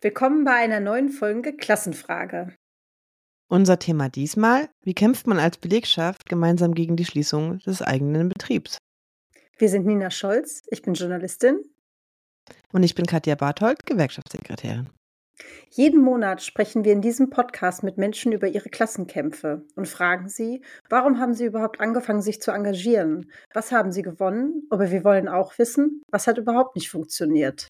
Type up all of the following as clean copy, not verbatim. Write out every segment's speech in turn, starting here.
Willkommen bei einer neuen Folge Klassenfrage. Unser Thema diesmal: Wie kämpft man als Belegschaft gemeinsam gegen die Schließung des eigenen Betriebs? Wir sind Nina Scholz, ich bin Journalistin. Und ich bin Katja Barthold, Gewerkschaftssekretärin. Jeden Monat sprechen wir in diesem Podcast mit Menschen über ihre Klassenkämpfe und fragen sie, warum haben sie überhaupt angefangen, sich zu engagieren? Was haben sie gewonnen? Aber wir wollen auch wissen, was hat überhaupt nicht funktioniert?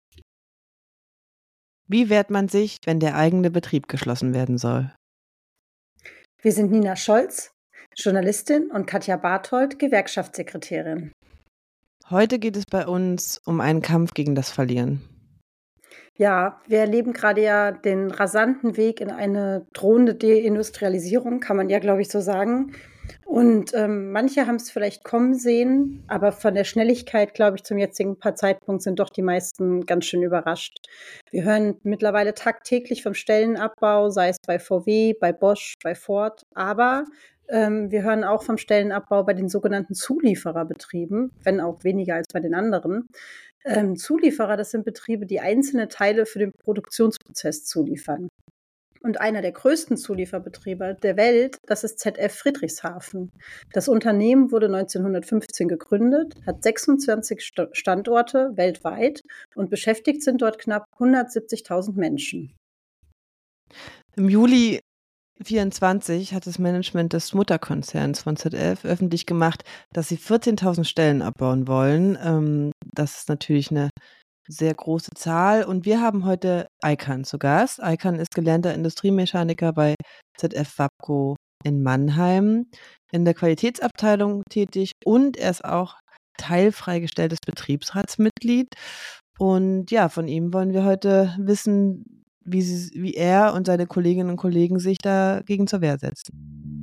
Wie wehrt man sich, wenn der eigene Betrieb geschlossen werden soll? Wir sind Nina Scholz, Journalistin, und Katja Barthold, Gewerkschaftssekretärin. Heute geht es bei uns um einen Kampf gegen das Verlieren. Ja, wir erleben gerade ja den rasanten Weg in eine drohende Deindustrialisierung, kann man ja, glaube ich, so sagen. Und manche haben es vielleicht kommen sehen, aber von der Schnelligkeit, glaube ich, zum jetzigen Zeitpunkt sind doch die meisten ganz schön überrascht. Wir hören mittlerweile tagtäglich vom Stellenabbau, sei es bei VW, bei Bosch, bei Ford, aber wir hören auch vom Stellenabbau bei den sogenannten Zuliefererbetrieben, wenn auch weniger als bei den anderen. Zulieferer, das sind Betriebe, die einzelne Teile für den Produktionsprozess zuliefern. Und einer der größten Zulieferbetriebe der Welt, das ist ZF Friedrichshafen. Das Unternehmen wurde 1915 gegründet, hat 26 Standorte weltweit und beschäftigt sind dort knapp 170.000 Menschen. Im Juli 2024 hat das Management des Mutterkonzerns von ZF öffentlich gemacht, dass sie 14.000 Stellen abbauen wollen. Das ist natürlich eine sehr große Zahl. Und wir haben heute Aykan zu Gast. Aykan ist gelernter Industriemechaniker bei ZF Wapco in Mannheim, in der Qualitätsabteilung tätig, und er ist auch teilfreigestelltes Betriebsratsmitglied. Und ja, von ihm wollen wir heute wissen, wie er und seine Kolleginnen und Kollegen sich dagegen zur Wehr setzen.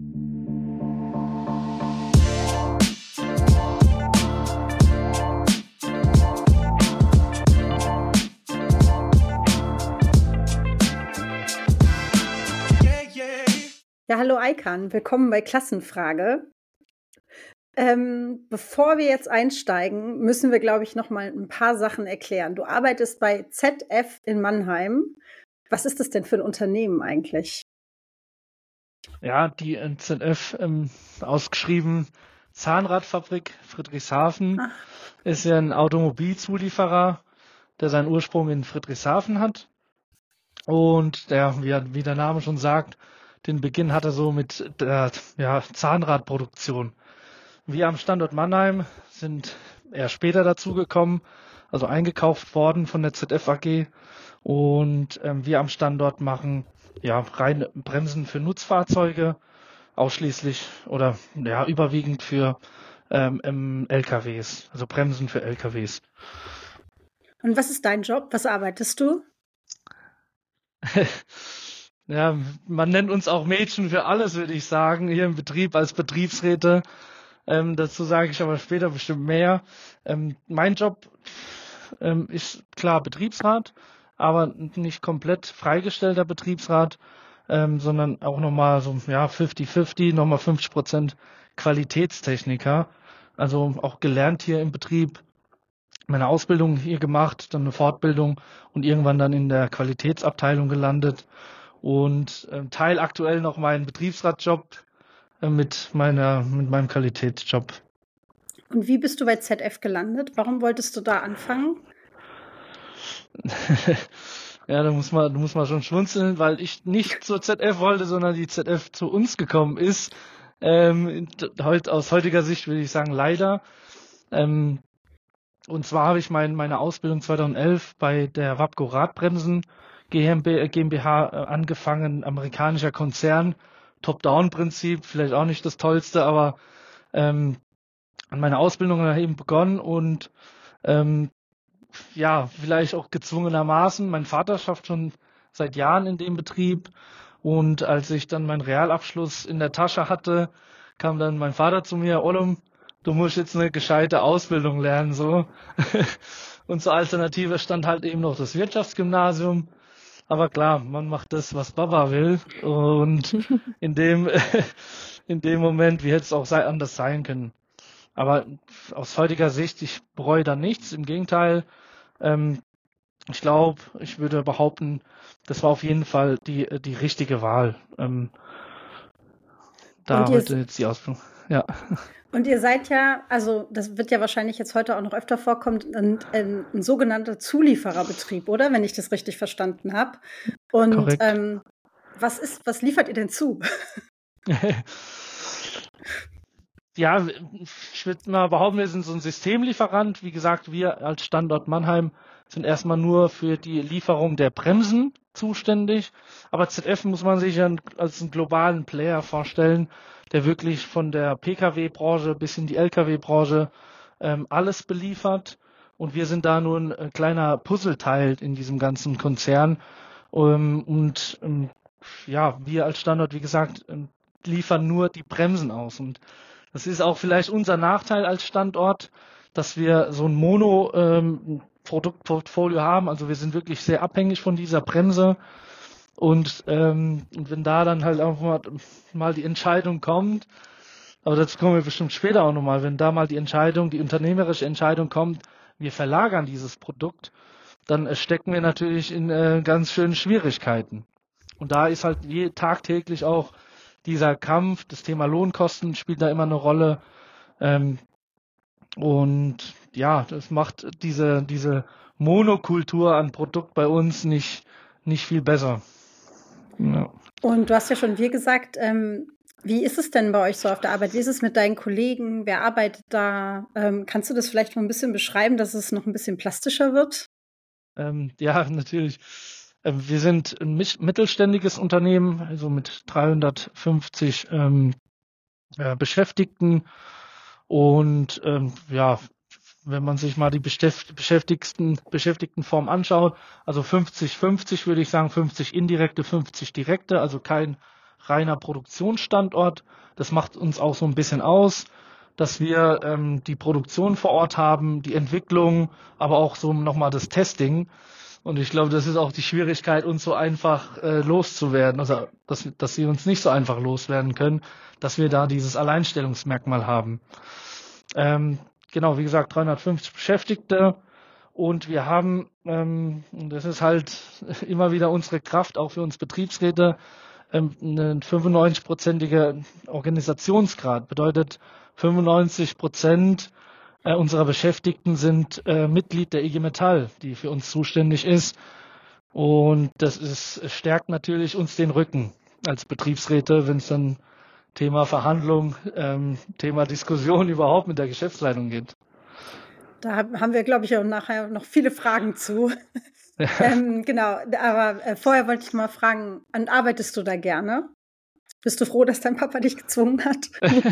Ja, hallo Aykan, willkommen bei Klassenfrage. Bevor wir jetzt einsteigen, müssen wir, glaube ich, noch mal ein paar Sachen erklären. Du arbeitest bei ZF in Mannheim. Was ist das denn für ein Unternehmen eigentlich? Ja, die ZF, ausgeschrieben Zahnradfabrik Friedrichshafen, ist ja ein Automobilzulieferer, der seinen Ursprung in Friedrichshafen hat. Und der, wie der Name schon sagt, den Beginn hatte so mit der Zahnradproduktion. Wir am Standort Mannheim sind eher später dazugekommen, also eingekauft worden von der ZF AG. Und wir am Standort machen rein Bremsen für Nutzfahrzeuge, ausschließlich oder überwiegend für LKWs, also Bremsen für LKWs. Und was ist dein Job? Was arbeitest du? Ja, man nennt uns auch Mädchen für alles, würde ich sagen, hier im Betrieb als Betriebsräte. Dazu sage ich aber später bestimmt mehr. Mein Job ist klar Betriebsrat, aber nicht komplett freigestellter Betriebsrat, sondern auch nochmal so 50-50, nochmal 50% Qualitätstechniker. Also auch gelernt hier im Betrieb, meine Ausbildung hier gemacht, dann eine Fortbildung und irgendwann dann in der Qualitätsabteilung gelandet und teile aktuell noch meinen Betriebsratjob mit meinem Qualitätsjob. Und wie bist du bei ZF gelandet? Warum wolltest du da anfangen? Ja, da muss man schon schmunzeln, weil ich nicht zur ZF wollte, sondern die ZF zu uns gekommen ist. Aus heutiger Sicht würde ich sagen, leider. Und zwar habe ich meine Ausbildung 2011 bei der Wapco Radbremsen GmbH angefangen, amerikanischer Konzern, Top-Down-Prinzip, vielleicht auch nicht das Tollste, aber an meiner Ausbildung eben begonnen und vielleicht auch gezwungenermaßen. Mein Vater schafft schon seit Jahren in dem Betrieb und als ich dann meinen Realabschluss in der Tasche hatte, kam dann mein Vater zu mir: Ollum, du musst jetzt eine gescheite Ausbildung lernen, so. Und zur Alternative stand halt eben noch das Wirtschaftsgymnasium. Aber klar, man macht das, was Papa will. Und in dem Moment, wie hätte es auch anders sein können. Aber aus heutiger Sicht, ich bereue da nichts. Im Gegenteil, ich glaube, ich würde behaupten, das war auf jeden Fall die richtige Wahl. Und Da ihr, heute jetzt die Ausbildung. Ja. und ihr seid ja, also das wird ja wahrscheinlich jetzt heute auch noch öfter vorkommen, ein sogenannter Zuliefererbetrieb, oder? Wenn ich das richtig verstanden habe. Und Korrekt. was liefert ihr denn zu? Ja, ich würde mal behaupten, wir sind so ein Systemlieferant. Wie gesagt, wir als Standort Mannheim sind erstmal nur für die Lieferung der Bremsen zuständig. Aber ZF muss man sich ja als einen globalen Player vorstellen, der wirklich von der Pkw-Branche bis in die Lkw-Branche alles beliefert. Und wir sind da nur ein kleiner Puzzleteil in diesem ganzen Konzern. Ja, wir als Standort, wie gesagt, liefern nur die Bremsen aus. Und das ist auch vielleicht unser Nachteil als Standort, dass wir so ein Mono-Produktportfolio haben. Also wir sind wirklich sehr abhängig von dieser Bremse. Und wenn da dann halt auch mal die Entscheidung kommt, aber dazu kommen wir bestimmt später auch nochmal, wenn da mal die unternehmerische Entscheidung kommt, wir verlagern dieses Produkt, dann stecken wir natürlich in ganz schönen Schwierigkeiten. Und da ist halt tagtäglich auch dieser Kampf, das Thema Lohnkosten spielt da immer eine Rolle. Ähm, und ja, das macht diese Monokultur an Produkt bei uns nicht viel besser. Ja. Und du hast ja schon wir gesagt, wie ist es denn bei euch so auf der Arbeit? Wie ist es mit deinen Kollegen? Wer arbeitet da? Kannst du das vielleicht mal ein bisschen beschreiben, dass es noch ein bisschen plastischer wird? Ja, natürlich. Wir sind ein mittelständiges Unternehmen, also mit 350 Beschäftigten. Und ja, wenn man sich mal die Beschäftigtenform anschaut, also 50-50 würde ich sagen, 50 indirekte, 50 direkte, also kein reiner Produktionsstandort. Das macht uns auch so ein bisschen aus, dass wir die Produktion vor Ort haben, die Entwicklung, aber auch so nochmal das Testing. Und ich glaube, das ist auch die Schwierigkeit, uns so einfach loszuwerden, also dass sie uns nicht so einfach loswerden können, dass wir da dieses Alleinstellungsmerkmal haben. Genau, wie gesagt, 350 Beschäftigte und wir haben, und das ist halt immer wieder unsere Kraft, auch für uns Betriebsräte, einen 95-prozentige Organisationsgrad. Bedeutet, 95% unserer Beschäftigten sind Mitglied der IG Metall, die für uns zuständig ist. Und stärkt natürlich uns den Rücken als Betriebsräte, wenn es dann Thema Verhandlung, Thema Diskussion überhaupt mit der Geschäftsleitung geht. Da haben wir, glaube ich, auch nachher noch viele Fragen zu. Genau, aber vorher wollte ich mal fragen, arbeitest du da gerne? Bist du froh, dass dein Papa dich gezwungen hat?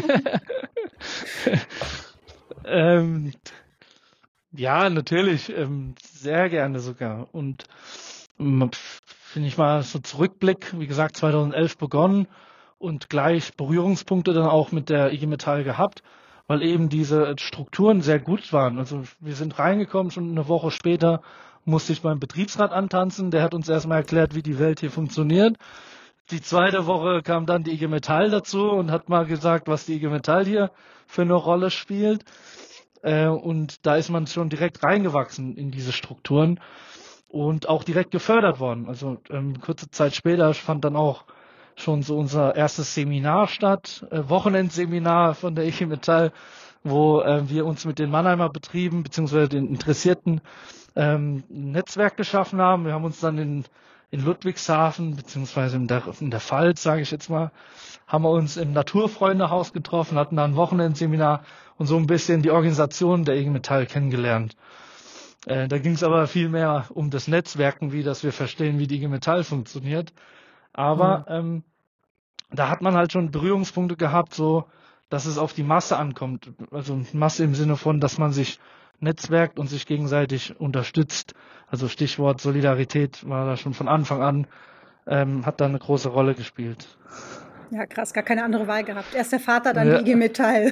Ja, natürlich, sehr gerne sogar. Und wenn ich mal so zurückblick, wie gesagt, 2011 begonnen und gleich Berührungspunkte dann auch mit der IG Metall gehabt, weil eben diese Strukturen sehr gut waren. Also wir sind reingekommen, schon eine Woche später musste ich beim Betriebsrat antanzen. Der hat uns erstmal erklärt, wie die Welt hier funktioniert. Die zweite Woche kam dann die IG Metall dazu und hat mal gesagt, was die IG Metall hier für eine Rolle spielt. Und da ist man schon direkt reingewachsen in diese Strukturen und auch direkt gefördert worden. Also kurze Zeit später fand dann auch schon so unser erstes Seminar statt, Wochenendseminar von der IG Metall, wo wir uns mit den Mannheimer Betrieben bzw. den Interessierten ein Netzwerk geschaffen haben. Wir haben uns dann in Ludwigshafen beziehungsweise in der Pfalz, sage ich jetzt mal, haben wir uns im Naturfreundehaus getroffen, hatten da ein Wochenendseminar und so ein bisschen die Organisation der IG Metall kennengelernt. Da ging es aber viel mehr um das Netzwerken, wie dass wir verstehen, wie die IG Metall funktioniert. Aber da hat man halt schon Berührungspunkte gehabt, so dass es auf die Masse ankommt. Also Masse im Sinne von, dass man sich netzwerkt und sich gegenseitig unterstützt. Also Stichwort Solidarität war da schon von Anfang an, hat da eine große Rolle gespielt. Ja, krass, gar keine andere Wahl gehabt. Erst der Vater, dann die IG Metall.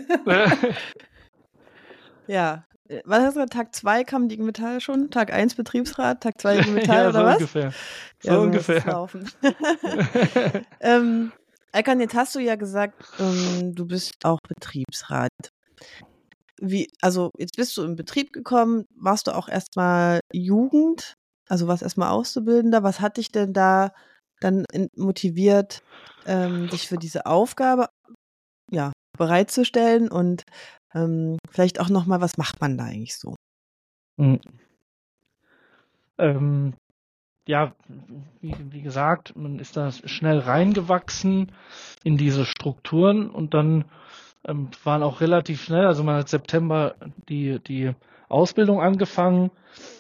Ja. Was hast du gesagt? Tag 2 kam die IG Metall schon? Tag 1 Betriebsrat, Tag 2 IG Metall ja, oder so was? Ungefähr. So ja, ungefähr. Laufen. Erkan, jetzt hast du ja gesagt, du bist auch Betriebsrat. Also jetzt bist du im Betrieb gekommen, warst du auch erstmal Jugend Also was erstmal Auszubildender, was hat dich denn da dann motiviert, dich für diese Aufgabe bereitzustellen und vielleicht auch nochmal, was macht man da eigentlich so? Mhm. Ja, wie gesagt, man ist da schnell reingewachsen in diese Strukturen und dann waren auch relativ schnell, also man hat September die Ausbildung angefangen.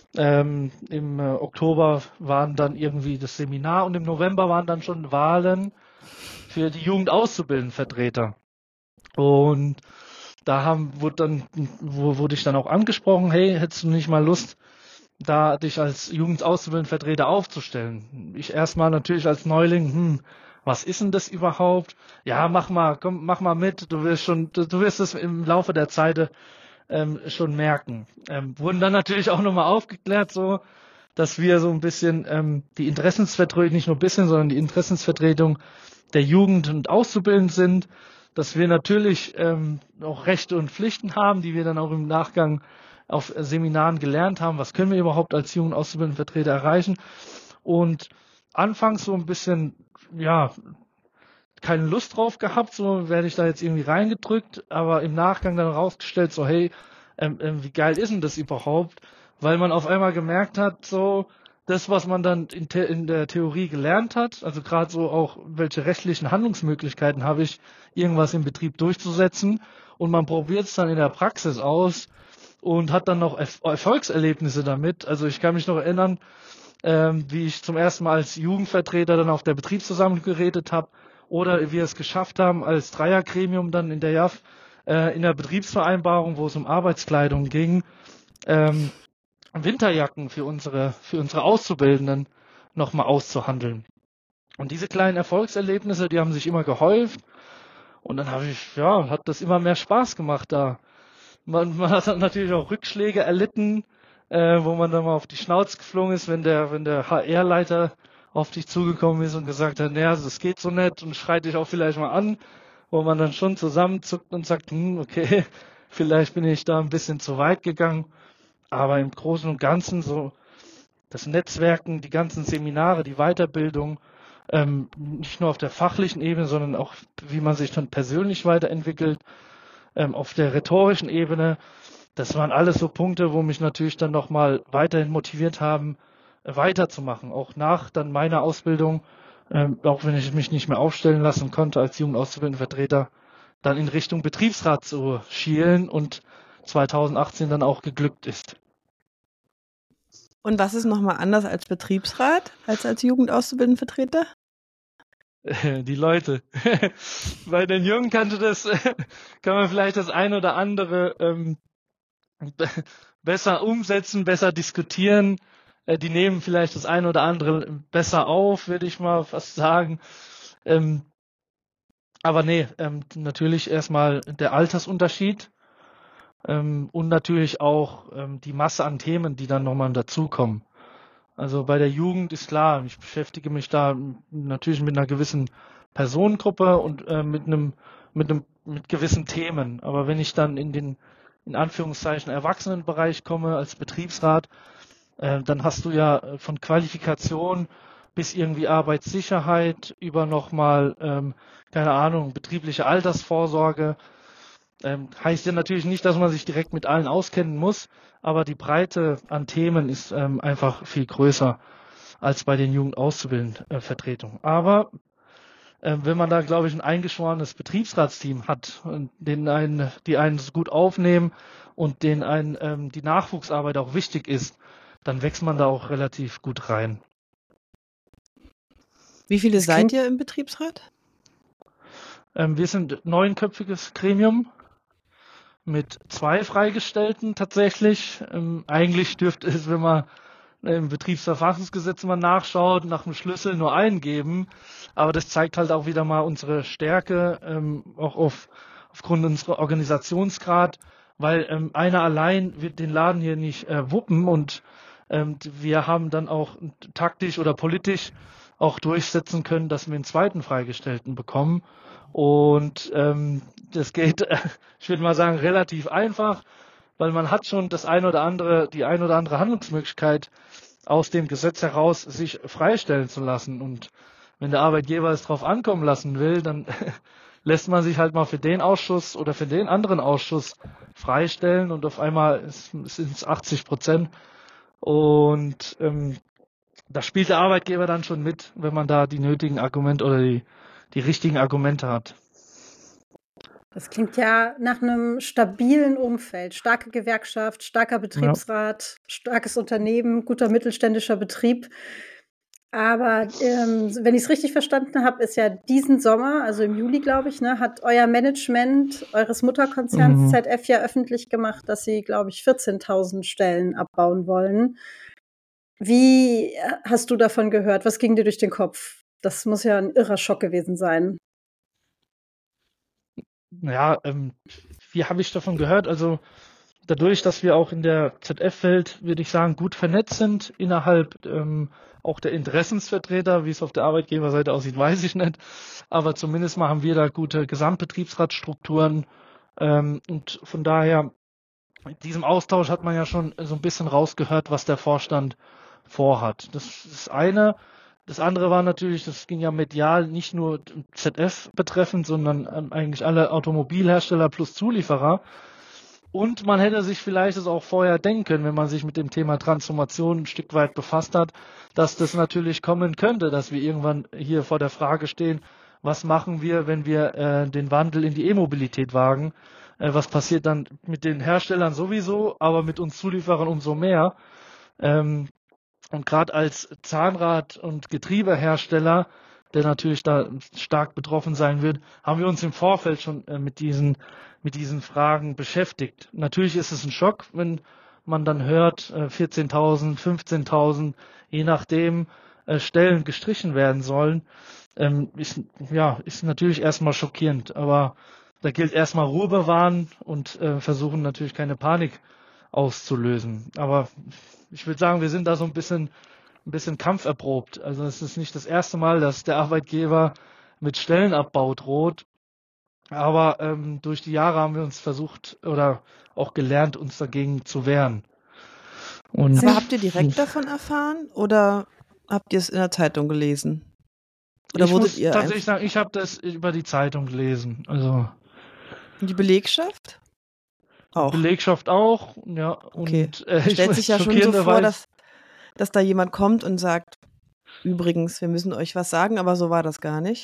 Im Oktober waren dann irgendwie das Seminar und im November waren dann schon Wahlen für die Jugendauszubildendenvertreter. Und da wurde ich dann auch angesprochen, hey, hättest du nicht mal Lust, da dich als Jugendauszubildendenvertreter aufzustellen? Ich erstmal natürlich als Neuling, was ist denn das überhaupt? Ja, mach mal mit, du wirst es im Laufe der Zeit schon merken. Wurden dann natürlich auch nochmal aufgeklärt, so, dass wir so ein bisschen die Interessensvertretung, nicht nur ein bisschen, sondern die Interessensvertretung der Jugend und Auszubildenden sind, dass wir natürlich auch Rechte und Pflichten haben, die wir dann auch im Nachgang auf Seminaren gelernt haben, was können wir überhaupt als Jugend- und Auszubildendenvertreter erreichen. Und anfangs so ein bisschen, ja, keine Lust drauf gehabt, so werde ich da jetzt irgendwie reingedrückt, aber im Nachgang dann rausgestellt, so hey, wie geil ist denn das überhaupt? Weil man auf einmal gemerkt hat, so das, was man dann in der Theorie gelernt hat, also gerade so auch, welche rechtlichen Handlungsmöglichkeiten habe ich, irgendwas im Betrieb durchzusetzen, und man probiert es dann in der Praxis aus und hat dann noch Erfolgserlebnisse damit. Also ich kann mich noch erinnern, wie ich zum ersten Mal als Jugendvertreter dann auf der Betriebsversammlung geredet habe, oder wie wir es geschafft haben als Dreiergremium dann in der JAF, in der Betriebsvereinbarung, wo es um Arbeitskleidung ging, Winterjacken für unsere Auszubildenden nochmal auszuhandeln. Und diese kleinen Erfolgserlebnisse, die haben sich immer gehäuft, und dann hat das immer mehr Spaß gemacht da. Man hat dann natürlich auch Rückschläge erlitten, wo man dann mal auf die Schnauze geflogen ist, wenn der HR-Leiter auf dich zugekommen ist und gesagt hat, naja, das geht so nicht, und schreit dich auch vielleicht mal an, wo man dann schon zusammenzuckt und sagt, okay, vielleicht bin ich da ein bisschen zu weit gegangen. Aber im Großen und Ganzen so das Netzwerken, die ganzen Seminare, die Weiterbildung, nicht nur auf der fachlichen Ebene, sondern auch, wie man sich dann persönlich weiterentwickelt, auf der rhetorischen Ebene, das waren alles so Punkte, wo mich natürlich dann nochmal weiterhin motiviert haben, weiterzumachen. Auch nach dann meiner Ausbildung, auch wenn ich mich nicht mehr aufstellen lassen konnte als Jugendauszubildendenvertreter, dann in Richtung Betriebsrat zu schielen und 2018 dann auch geglückt ist. Und was ist nochmal anders als Betriebsrat, als Jugendauszubildendenvertreter? Die Leute. Bei den Jungen kann man vielleicht das ein oder andere besser umsetzen, besser diskutieren. Die nehmen vielleicht das ein oder andere besser auf, würde ich mal fast sagen. Aber nee, natürlich erstmal der Altersunterschied und natürlich auch die Masse an Themen, die dann nochmal dazukommen. Also bei der Jugend ist klar, ich beschäftige mich da natürlich mit einer gewissen Personengruppe und mit gewissen Themen. Aber wenn ich dann in Anführungszeichen Erwachsenenbereich komme als Betriebsrat, dann hast du ja von Qualifikation bis irgendwie Arbeitssicherheit über nochmal, keine Ahnung, betriebliche Altersvorsorge. Heißt ja natürlich nicht, dass man sich direkt mit allen auskennen muss, aber die Breite an Themen ist einfach viel größer als bei den Jugendauszubildendenvertretungen. Aber wenn man da, glaube ich, ein eingeschworenes Betriebsratsteam hat, die einen gut aufnehmen und denen einen die Nachwuchsarbeit auch wichtig ist, dann wächst man da auch relativ gut rein. Wie viele seid ihr im Betriebsrat? Wir sind ein 9-köpfiges Gremium mit 2 Freigestellten tatsächlich. Eigentlich dürfte es, wenn man im Betriebsverfassungsgesetz mal nachschaut, nach dem Schlüssel nur einen geben. Aber das zeigt halt auch wieder mal unsere Stärke, auch aufgrund unserer Organisationsgrad, weil einer allein wird den Laden hier nicht wuppen, und wir haben dann auch taktisch oder politisch auch durchsetzen können, dass wir einen 2. Freigestellten bekommen. Und das geht, ich würde mal sagen, relativ einfach, weil man hat schon die ein oder andere Handlungsmöglichkeit aus dem Gesetz heraus sich freistellen zu lassen. Und wenn der Arbeitgeber es drauf ankommen lassen will, dann lässt man sich halt mal für den Ausschuss oder für den anderen Ausschuss freistellen und auf einmal sind es 80%. Und da spielt der Arbeitgeber dann schon mit, wenn man da die nötigen Argumente oder die richtigen Argumente hat. Das klingt ja nach einem stabilen Umfeld. Starke Gewerkschaft, starker Betriebsrat, starkes Unternehmen, guter mittelständischer Betrieb. Aber wenn ich es richtig verstanden habe, ist ja diesen Sommer, also im Juli, glaube ich, ne, hat euer Management eures Mutterkonzerns ZF ja öffentlich gemacht, dass sie, glaube ich, 14.000 Stellen abbauen wollen. Wie hast du davon gehört? Was ging dir durch den Kopf? Das muss ja ein irrer Schock gewesen sein. Ja, wie habe ich davon gehört? Also dadurch, dass wir auch in der ZF-Welt, würde ich sagen, gut vernetzt sind, innerhalb auch der Interessensvertreter, wie es auf der Arbeitgeberseite aussieht, weiß ich nicht. Aber zumindest mal haben wir da gute Gesamtbetriebsratsstrukturen. Und von daher, in diesem Austausch hat man ja schon so ein bisschen rausgehört, was der Vorstand vorhat. Das ist das eine. Das andere war natürlich, das ging ja medial nicht nur ZF betreffend, sondern eigentlich alle Automobilhersteller plus Zulieferer. Und man hätte sich vielleicht das auch vorher denken können, wenn man sich mit dem Thema Transformation ein Stück weit befasst hat, dass das natürlich kommen könnte, dass wir irgendwann hier vor der Frage stehen, was machen wir, wenn wir den Wandel in die E-Mobilität wagen? Was passiert dann mit den Herstellern sowieso, aber mit uns Zulieferern umso mehr? Und gerade als Zahnrad- und Getriebehersteller, der natürlich da stark betroffen sein wird, haben wir uns im Vorfeld schon mit diesen Fragen beschäftigt. Natürlich ist es ein Schock, wenn man dann hört, 14.000, 15.000, je nachdem, Stellen gestrichen werden sollen. Ist natürlich erstmal schockierend, aber da gilt erstmal Ruhe bewahren und versuchen natürlich keine Panik auszulösen. Aber ich würde sagen, wir sind da so ein bisschen kampferprobt. Also es ist nicht das erste Mal, dass der Arbeitgeber mit Stellenabbau droht. Aber durch die Jahre haben wir uns versucht oder auch gelernt, uns dagegen zu wehren. Aber habt ihr direkt davon erfahren oder habt ihr es in der Zeitung gelesen? Oder ich muss tatsächlich sagen, ich habe das über die Zeitung gelesen. Also die Belegschaft? Auch. Belegschaft auch, ja. Okay. Und, stellt sich ja schon so vor, dass da jemand kommt und sagt, übrigens, wir müssen euch was sagen, aber so war das gar nicht.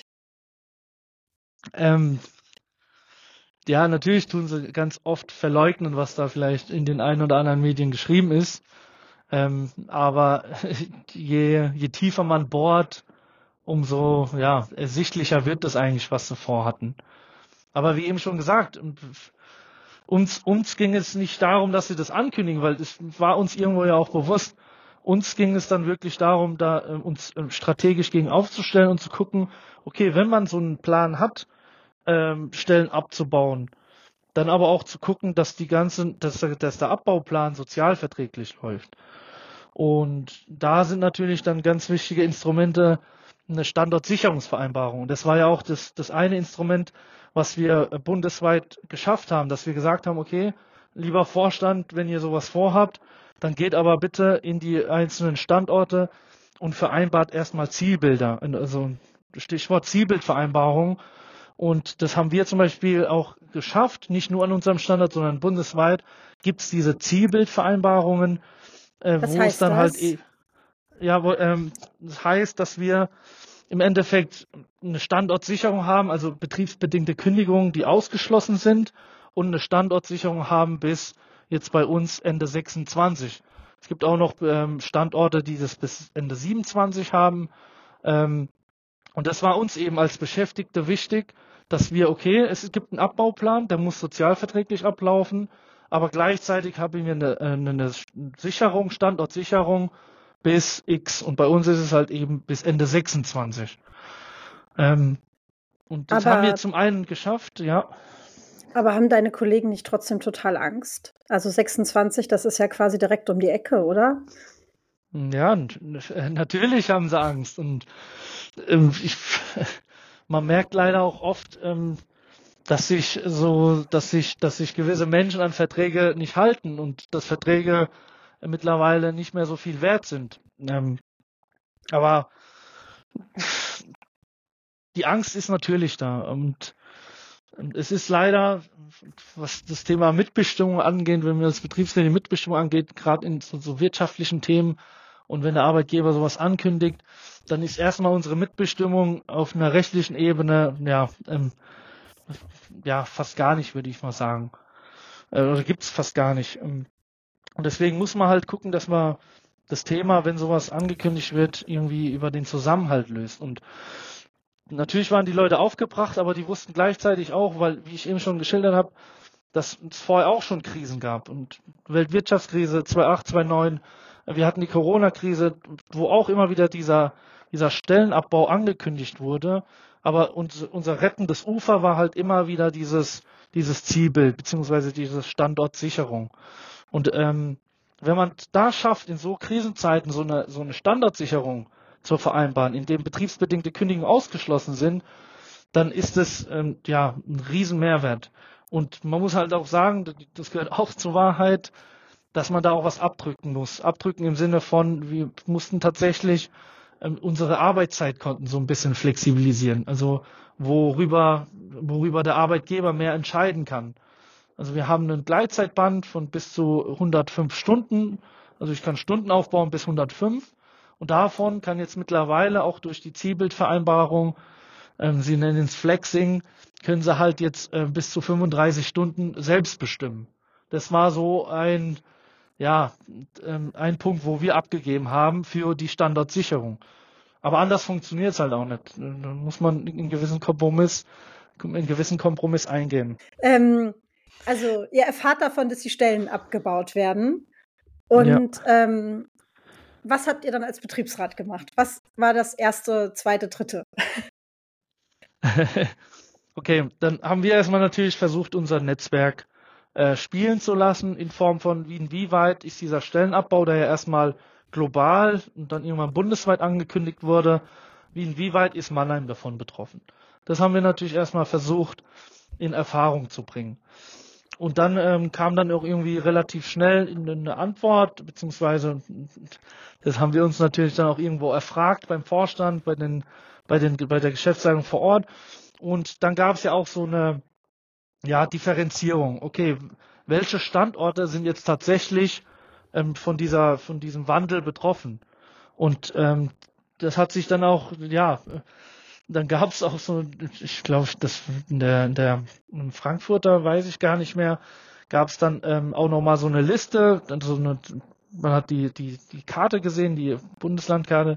Ja, natürlich tun sie ganz oft verleugnen, was da vielleicht in den einen oder anderen Medien geschrieben ist. Aber je tiefer man bohrt, umso ersichtlicher wird das eigentlich, was sie vorhatten. Aber wie eben schon gesagt, uns ging es nicht darum, dass sie das ankündigen, weil es war uns irgendwo ja auch bewusst. Uns ging es dann wirklich darum, da uns strategisch gegen aufzustellen und zu gucken, okay, wenn man so einen Plan hat, Stellen abzubauen, dann aber auch zu gucken, dass dass der Abbauplan sozialverträglich läuft. Und da sind natürlich dann ganz wichtige Instrumente eine Standortsicherungsvereinbarung. Und das war ja auch das eine Instrument, was wir bundesweit geschafft haben, dass wir gesagt haben, okay, lieber Vorstand, wenn ihr sowas vorhabt, dann geht aber bitte in die einzelnen Standorte und vereinbart erstmal Zielbilder. Also Stichwort Zielbildvereinbarung. Und das haben wir zum Beispiel auch geschafft, nicht nur an unserem Standort, sondern bundesweit gibt es diese Zielbildvereinbarungen, Was heißt das? Das heißt, dass wir im Endeffekt eine Standortsicherung haben, also betriebsbedingte Kündigungen, die ausgeschlossen sind, und eine Standortsicherung haben bis jetzt bei uns Ende 26. Es gibt auch noch Standorte, die das bis Ende 27 haben. Und das war uns eben als Beschäftigte wichtig, dass es gibt einen Abbauplan, der muss sozialverträglich ablaufen, aber gleichzeitig haben wir eine Sicherung, Standortsicherung bis X. Und bei uns ist es halt eben bis Ende 26. Und das haben wir zum einen geschafft, ja. Aber haben deine Kollegen nicht trotzdem total Angst? Also 26, das ist ja quasi direkt um die Ecke, oder? Ja, natürlich haben sie Angst. Und man merkt leider auch oft, dass sich gewisse Menschen an Verträge nicht halten und dass Verträge mittlerweile nicht mehr so viel wert sind. Aber die Angst ist natürlich da und es ist leider, was das Thema Mitbestimmung angeht, wenn wir das Betriebsräte Mitbestimmung angeht, gerade in so wirtschaftlichen Themen und wenn der Arbeitgeber sowas ankündigt, dann ist erstmal unsere Mitbestimmung auf einer rechtlichen Ebene fast gar nicht, würde ich mal sagen. Oder gibt es fast gar nicht. Und deswegen muss man halt gucken, dass man das Thema, wenn sowas angekündigt wird, irgendwie über den Zusammenhalt löst. Und natürlich waren die Leute aufgebracht, aber die wussten gleichzeitig auch, weil, wie ich eben schon geschildert habe, dass es vorher auch schon Krisen gab. Und Weltwirtschaftskrise 2008, 2009, wir hatten die Corona-Krise, wo auch immer wieder dieser Stellenabbau angekündigt wurde. Aber unser rettendes Ufer war halt immer wieder dieses Zielbild, beziehungsweise diese Standortsicherung. Und wenn man da schafft, in so Krisenzeiten so eine Standortsicherung zu vereinbaren, in dem betriebsbedingte Kündigungen ausgeschlossen sind, dann ist es ein riesen Mehrwert. Und man muss halt auch sagen, das gehört auch zur Wahrheit, dass man da auch was abdrücken muss. Abdrücken im Sinne von, wir mussten tatsächlich unsere Arbeitszeitkonten so ein bisschen flexibilisieren. Also worüber der Arbeitgeber mehr entscheiden kann. Also wir haben ein Gleitzeitband von bis zu 105 Stunden. Also ich kann Stunden aufbauen bis 105. Und davon kann jetzt mittlerweile auch durch die Zielbildvereinbarung, Sie nennen es Flexing, können Sie halt jetzt bis zu 35 Stunden selbst bestimmen. Das war so ein Punkt, wo wir abgegeben haben für die Standortsicherung. Aber anders funktioniert es halt auch nicht. Da muss man einen gewissen Kompromiss eingehen. Also ihr erfahrt davon, dass die Stellen abgebaut werden. Und was habt ihr dann als Betriebsrat gemacht? Was war das erste, zweite, dritte? Okay, dann haben wir erstmal natürlich versucht, unser Netzwerk spielen zu lassen, in Form von, inwieweit ist dieser Stellenabbau, der ja erstmal global und dann irgendwann bundesweit angekündigt wurde, inwieweit ist Mannheim davon betroffen? Das haben wir natürlich erstmal versucht, in Erfahrung zu bringen. Und dann kam dann auch irgendwie relativ schnell eine Antwort, beziehungsweise das haben wir uns natürlich dann auch irgendwo erfragt beim Vorstand, bei der Geschäftsleitung vor Ort. Und dann gab es ja auch so eine Differenzierung. Okay, welche Standorte sind jetzt tatsächlich von diesem Wandel betroffen? Und das hat sich dann auch, dann gab es auch so, ich glaube, das in Frankfurter, weiß ich gar nicht mehr, gab es dann auch nochmal so eine Liste, man hat die Karte gesehen, die Bundeslandkarte,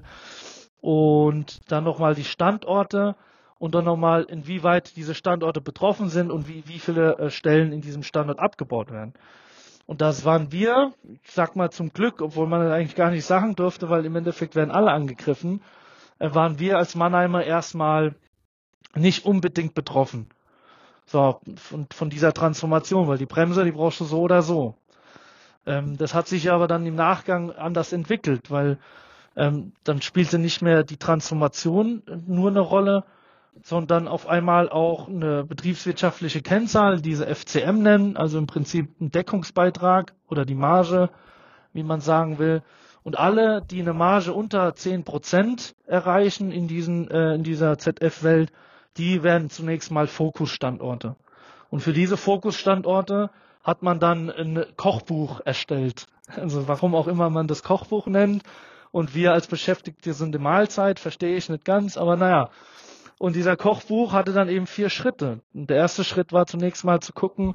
und dann nochmal die Standorte und dann nochmal, inwieweit diese Standorte betroffen sind und wie viele Stellen in diesem Standort abgebaut werden. Und das waren wir, ich sag mal zum Glück, obwohl man das eigentlich gar nicht sagen durfte, weil im Endeffekt werden alle angegriffen, waren wir als Mannheimer erstmal nicht unbedingt betroffen. So, von dieser Transformation, weil die Bremse, die brauchst du so oder so. Das hat sich aber dann im Nachgang anders entwickelt, weil dann spielte nicht mehr die Transformation nur eine Rolle, sondern auf einmal auch eine betriebswirtschaftliche Kennzahl, diese FCM nennen, also im Prinzip ein Deckungsbeitrag oder die Marge, wie man sagen will. Und alle, die eine Marge unter 10% erreichen in dieser ZF-Welt, die werden zunächst mal Fokusstandorte. Und für diese Fokusstandorte hat man dann ein Kochbuch erstellt. Also warum auch immer man das Kochbuch nennt. Und wir als Beschäftigte sind in Mahlzeit, verstehe ich nicht ganz, aber naja. Und dieser Kochbuch hatte dann eben 4 Schritte. Und der erste Schritt war zunächst mal zu gucken,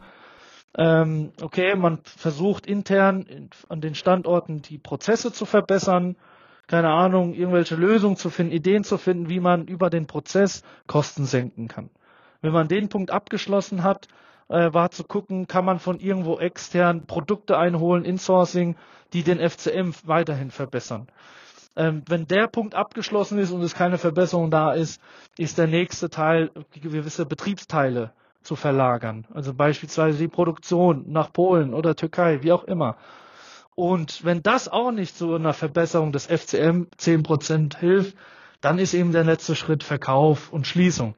okay, man versucht intern an den Standorten die Prozesse zu verbessern, keine Ahnung, irgendwelche Lösungen zu finden, Ideen zu finden, wie man über den Prozess Kosten senken kann. Wenn man den Punkt abgeschlossen hat, war zu gucken, kann man von irgendwo extern Produkte einholen, Insourcing, die den FCM weiterhin verbessern. Wenn der Punkt abgeschlossen ist und es keine Verbesserung da ist, ist der nächste Teil, gewisse Betriebsteile zu verlagern. Also beispielsweise die Produktion nach Polen oder Türkei, wie auch immer. Und wenn das auch nicht zu einer Verbesserung des FCM 10% hilft, dann ist eben der letzte Schritt Verkauf und Schließung.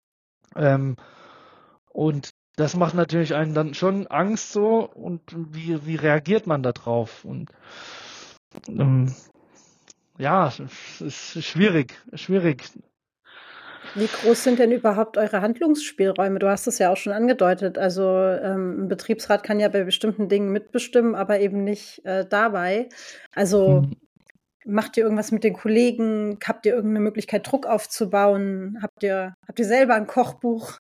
Und das macht natürlich einen dann schon Angst so. Und wie reagiert man da drauf? Und ja, es ist schwierig. Wie groß sind denn überhaupt eure Handlungsspielräume? Du hast es ja auch schon angedeutet. Also ein Betriebsrat kann ja bei bestimmten Dingen mitbestimmen, aber eben nicht dabei. Also Mhm. macht ihr irgendwas mit den Kollegen? Habt ihr irgendeine Möglichkeit, Druck aufzubauen? Habt ihr selber ein Kochbuch?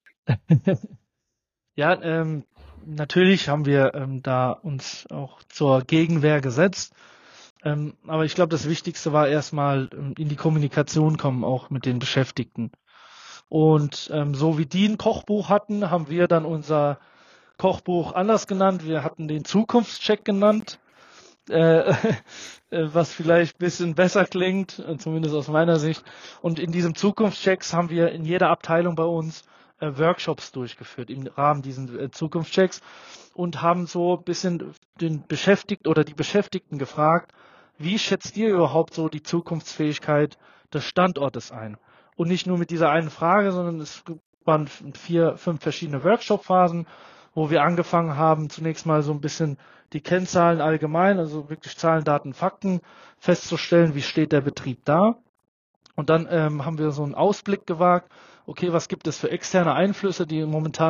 Ja, natürlich haben wir da uns auch zur Gegenwehr gesetzt. Aber ich glaube, das Wichtigste war erstmal in die Kommunikation kommen, auch mit den Beschäftigten. Und so wie die ein Kochbuch hatten, haben wir dann unser Kochbuch anders genannt. Wir hatten den Zukunftscheck genannt, äh, was vielleicht ein bisschen besser klingt, zumindest aus meiner Sicht. Und in diesem Zukunftschecks haben wir in jeder Abteilung bei uns Workshops durchgeführt im Rahmen diesen Zukunftschecks und haben so ein bisschen den Beschäftigten oder die Beschäftigten gefragt, wie schätzt ihr überhaupt so die Zukunftsfähigkeit des Standortes ein? Und nicht nur mit dieser einen Frage, sondern es waren 4, 5 verschiedene Workshop-Phasen, wo wir angefangen haben, zunächst mal so ein bisschen die Kennzahlen allgemein, also wirklich Zahlen, Daten, Fakten festzustellen, wie steht der Betrieb da. Und dann haben wir so einen Ausblick gewagt, okay, was gibt es für externe Einflüsse, die momentan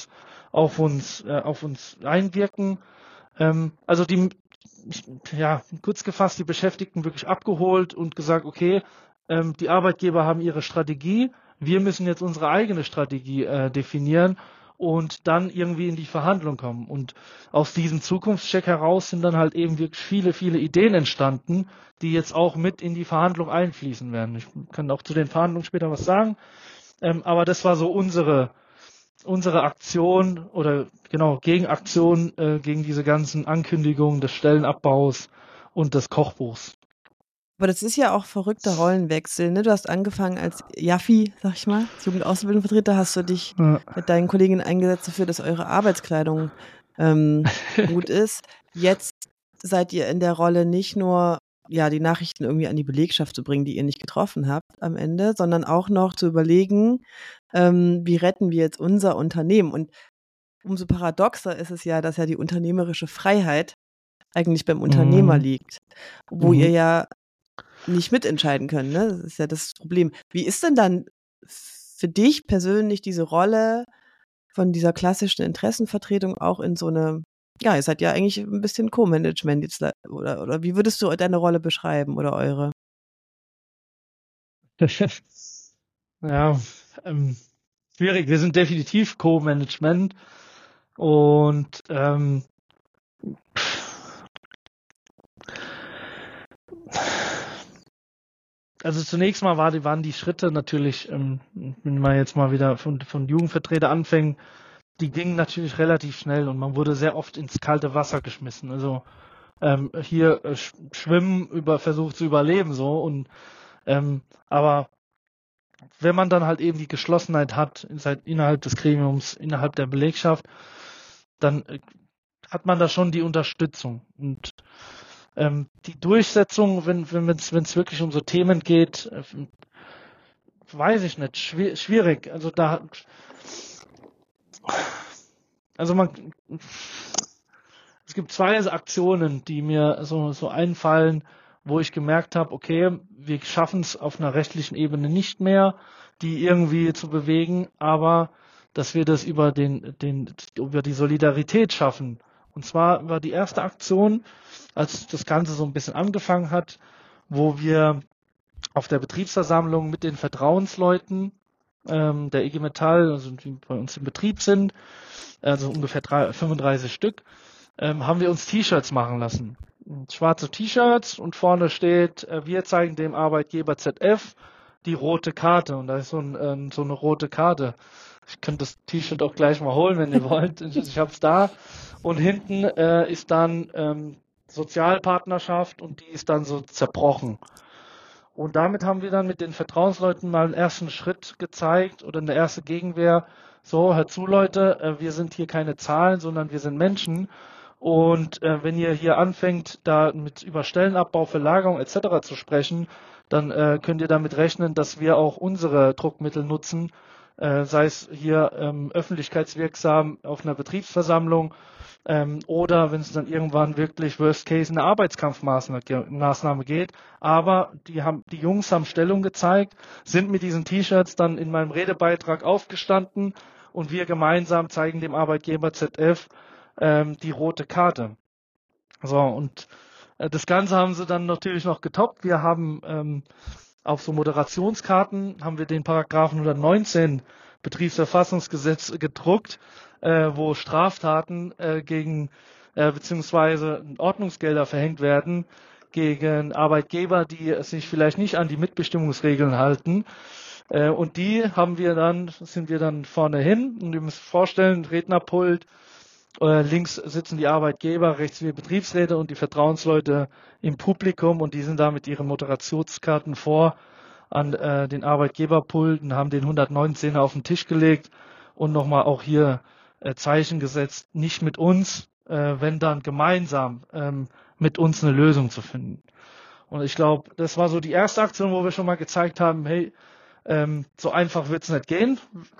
auf uns einwirken. Also ja, kurz gefasst, die Beschäftigten wirklich abgeholt und gesagt, okay, die Arbeitgeber haben ihre Strategie, wir müssen jetzt unsere eigene Strategie definieren und dann irgendwie in die Verhandlung kommen. Und aus diesem Zukunftscheck heraus sind dann halt eben wirklich viele Ideen entstanden, die jetzt auch mit in die Verhandlung einfließen werden. Ich kann auch zu den Verhandlungen später was sagen, aber das war so unsere Aktion oder genau Gegenaktion gegen diese ganzen Ankündigungen des Stellenabbaus und des Kochbuchs. Aber das ist ja auch verrückter Rollenwechsel, ne? Du hast angefangen als Jaffi, sag ich mal, als Jugendausbildungsvertreter, hast du dich Ja. mit deinen Kolleginnen eingesetzt dafür, dass eure Arbeitskleidung gut ist. Jetzt seid ihr in der Rolle nicht nur, ja, die Nachrichten irgendwie an die Belegschaft zu bringen, die ihr nicht getroffen habt am Ende, sondern auch noch zu überlegen, wie retten wir jetzt unser Unternehmen? Und umso paradoxer ist es ja, dass ja die unternehmerische Freiheit eigentlich beim Unternehmer Mhm. liegt, wo ihr Mhm. ja nicht mitentscheiden können, ne? Das ist ja das Problem. Wie ist denn dann für dich persönlich diese Rolle von dieser klassischen Interessenvertretung auch in so eine, ja, ihr seid ja eigentlich ein bisschen Co-Management jetzt, oder wie würdest du deine Rolle beschreiben oder eure? Ja, schwierig. Wir sind definitiv Co-Management und also zunächst mal waren die Schritte natürlich, wenn man jetzt mal wieder von Jugendvertreter anfängt, die gingen natürlich relativ schnell und man wurde sehr oft ins kalte Wasser geschmissen. Also hier schwimmen, versucht zu überleben so und aber wenn man dann halt eben die Geschlossenheit hat innerhalb des Gremiums, innerhalb der Belegschaft, dann hat man da schon die Unterstützung und die Durchsetzung, wenn es wirklich um so Themen geht, weiß ich nicht, schwierig. Also es gibt zwei Aktionen, die mir so einfallen, wo ich gemerkt habe, okay, wir schaffen es auf einer rechtlichen Ebene nicht mehr, die irgendwie zu bewegen, aber dass wir das über die Solidarität schaffen. Und zwar war die erste Aktion, als das Ganze so ein bisschen angefangen hat, wo wir auf der Betriebsversammlung mit den Vertrauensleuten der IG Metall, also die bei uns im Betrieb sind, also ungefähr 35 Stück, haben wir uns T-Shirts machen lassen. Schwarze T-Shirts und vorne steht, wir zeigen dem Arbeitgeber ZF die rote Karte. Und da ist so eine rote Karte. Ich könnte das T-Shirt auch gleich mal holen, wenn ihr wollt. Ich habe es da. Und hinten ist dann Sozialpartnerschaft und die ist dann so zerbrochen. Und damit haben wir dann mit den Vertrauensleuten mal einen ersten Schritt gezeigt oder eine erste Gegenwehr. So, hört zu, Leute, wir sind hier keine Zahlen, sondern wir sind Menschen. Und wenn ihr hier anfängt, da mit über Stellenabbau, Verlagerung etc. zu sprechen, dann könnt ihr damit rechnen, dass wir auch unsere Druckmittel nutzen, sei es hier öffentlichkeitswirksam auf einer Betriebsversammlung oder wenn es dann irgendwann wirklich Worst Case eine Arbeitskampfmaßnahme geht. Aber die Jungs haben Stellung gezeigt, sind mit diesen T-Shirts dann in meinem Redebeitrag aufgestanden und wir gemeinsam zeigen dem Arbeitgeber ZF die rote Karte. So, und das Ganze haben sie dann natürlich noch getoppt. Wir haben auf so Moderationskarten haben wir den Paragraphen 119 Betriebsverfassungsgesetz gedruckt, wo Straftaten gegen beziehungsweise Ordnungsgelder verhängt werden gegen Arbeitgeber, die sich vielleicht nicht an die Mitbestimmungsregeln halten. Und sind wir dann vorne hin und ihr müsst vorstellen, Rednerpult, links sitzen die Arbeitgeber, rechts wir Betriebsräte und die Vertrauensleute im Publikum und die sind da mit ihren Moderationskarten vor an den Arbeitgeberpult und haben den 119er auf den Tisch gelegt und nochmal auch hier Zeichen gesetzt, nicht mit uns, wenn dann gemeinsam mit uns eine Lösung zu finden. Und ich glaube, das war so die erste Aktion, wo wir schon mal gezeigt haben, hey, so einfach wird's nicht gehen.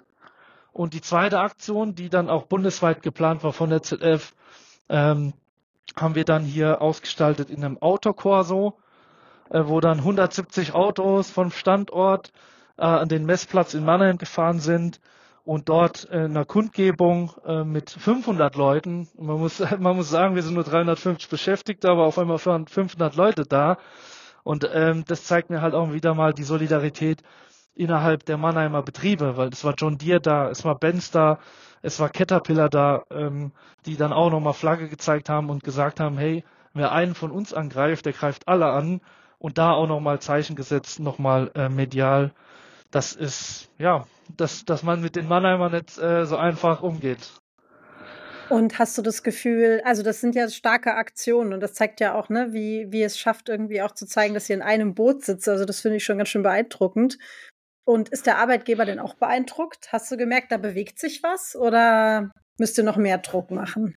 Und die zweite Aktion, die dann auch bundesweit geplant war von der ZF, haben wir dann hier ausgestaltet in einem Autokorso, wo dann 170 Autos vom Standort an den Messplatz in Mannheim gefahren sind und dort einer Kundgebung mit 500 Leuten. Man muss sagen, wir sind nur 350 Beschäftigte, aber auf einmal waren 500 Leute da. Und das zeigt mir halt auch wieder mal die Solidarität innerhalb der Mannheimer Betriebe, weil es war John Deere da, es war Benz da, es war Caterpillar da, die dann auch nochmal Flagge gezeigt haben und gesagt haben, hey, wer einen von uns angreift, der greift alle an und da auch nochmal Zeichen gesetzt, nochmal medial. Das ist, ja, dass man mit den Mannheimern nicht so einfach umgeht. Und hast du das Gefühl, also das sind ja starke Aktionen und das zeigt ja auch, ne, wie es schafft, irgendwie auch zu zeigen, dass ihr in einem Boot sitzt. Also das finde ich schon ganz schön beeindruckend. Und ist der Arbeitgeber denn auch beeindruckt? Hast du gemerkt, da bewegt sich was oder müsst ihr noch mehr Druck machen?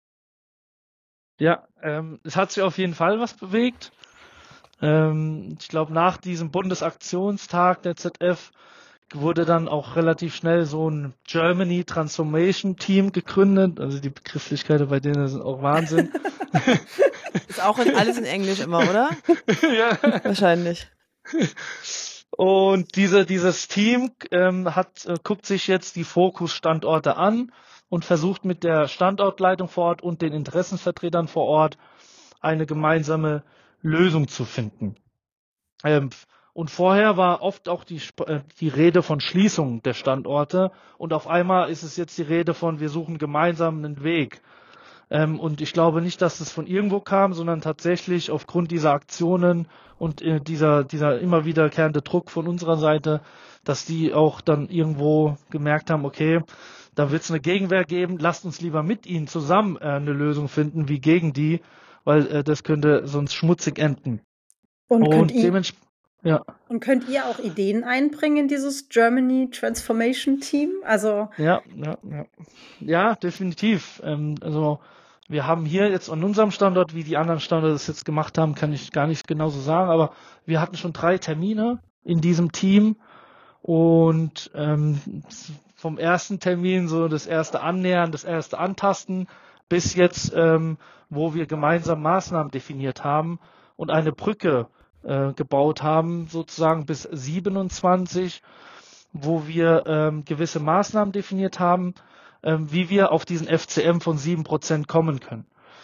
Ja, es hat sich auf jeden Fall was bewegt. Ich glaube, nach diesem Bundesaktionstag der ZF wurde dann auch relativ schnell so ein Germany Transformation Team gegründet. Also die Begrifflichkeiten bei denen sind auch Wahnsinn. Ist auch alles in Englisch immer, oder? Ja. Wahrscheinlich. Und dieses Team guckt sich jetzt die Fokusstandorte an und versucht mit der Standortleitung vor Ort und den Interessenvertretern vor Ort eine gemeinsame Lösung zu finden. Und vorher war oft auch die Rede von Schließung der Standorte und auf einmal ist es jetzt die Rede von, wir suchen gemeinsam einen Weg. Und ich glaube nicht, dass es von irgendwo kam, sondern tatsächlich aufgrund dieser Aktionen und dieser immer wiederkehrende Druck von unserer Seite, dass die auch dann irgendwo gemerkt haben, okay, da wird es eine Gegenwehr geben, lasst uns lieber mit ihnen zusammen eine Lösung finden, wie gegen die, weil das könnte sonst schmutzig enden. Und könnt ihr auch Ideen einbringen in dieses Germany Transformation Team? Also ja, definitiv. Also wir haben hier jetzt an unserem Standort, wie die anderen Standorte das jetzt gemacht haben, kann ich gar nicht genauso sagen, aber wir hatten schon 3 Termine in diesem Team und vom ersten Termin so das erste Annähern, das erste Antasten bis jetzt, wo wir gemeinsam Maßnahmen definiert haben und eine Brücke gebaut haben, sozusagen bis 27, wo wir gewisse Maßnahmen definiert haben, wie wir auf diesen FCM von 7% kommen können.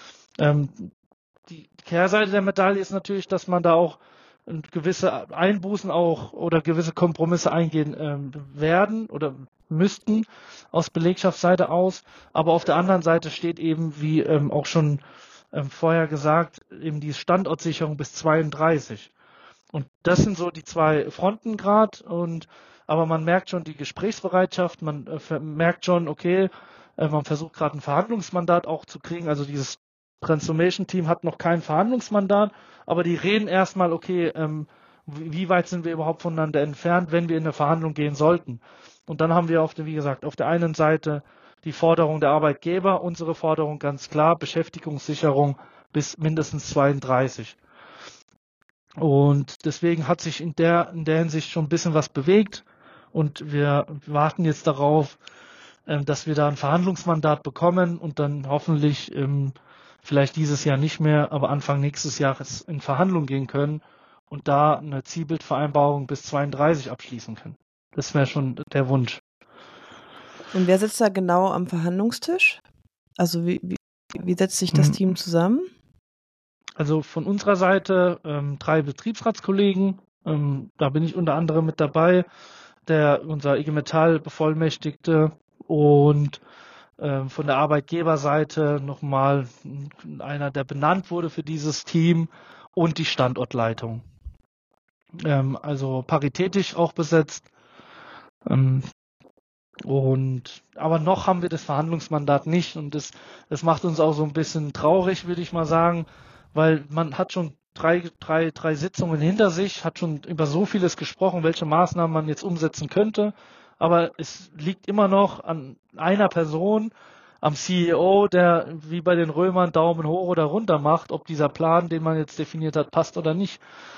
Die Kehrseite der Medaille ist natürlich, dass man da auch gewisse Einbußen auch oder gewisse Kompromisse eingehen werden oder müssten aus Belegschaftsseite aus. Aber auf der anderen Seite steht eben, wie auch schon vorher gesagt, eben die Standortsicherung bis 32. Und das sind so die 2 Fronten gerade aber man merkt schon die Gesprächsbereitschaft, man merkt schon, okay, man versucht gerade ein Verhandlungsmandat auch zu kriegen. Also dieses Transformation Team hat noch kein Verhandlungsmandat, aber die reden erstmal, okay, wie weit sind wir überhaupt voneinander entfernt, wenn wir in eine Verhandlung gehen sollten. Und dann haben wir wie gesagt, auf der einen Seite die Forderung der Arbeitgeber, unsere Forderung ganz klar, Beschäftigungssicherung bis mindestens 32. Und deswegen hat sich in der Hinsicht schon ein bisschen was bewegt. und wir warten jetzt darauf, dass wir da ein Verhandlungsmandat bekommen und dann hoffentlich vielleicht dieses Jahr nicht mehr, aber Anfang nächstes Jahres in Verhandlungen gehen können und da eine Zielbildvereinbarung bis 32 abschließen können. Das wäre schon der Wunsch. Und wer sitzt da genau am Verhandlungstisch? Also wie setzt sich das Team zusammen? Also von unserer Seite 3 Betriebsratskollegen, da bin ich unter anderem mit dabei, unser IG Metall Bevollmächtigte und von der Arbeitgeberseite nochmal einer, der benannt wurde für dieses Team und die Standortleitung. Also paritätisch auch besetzt. Aber noch haben wir das Verhandlungsmandat nicht und das macht uns auch so ein bisschen traurig, würde ich mal sagen, weil man hat schon drei Sitzungen hinter sich, hat schon über so vieles gesprochen, welche Maßnahmen man jetzt umsetzen könnte, aber es liegt immer noch an einer Person, am CEO, der wie bei den Römern Daumen hoch oder runter macht, ob dieser Plan, den man jetzt definiert hat, passt oder nicht.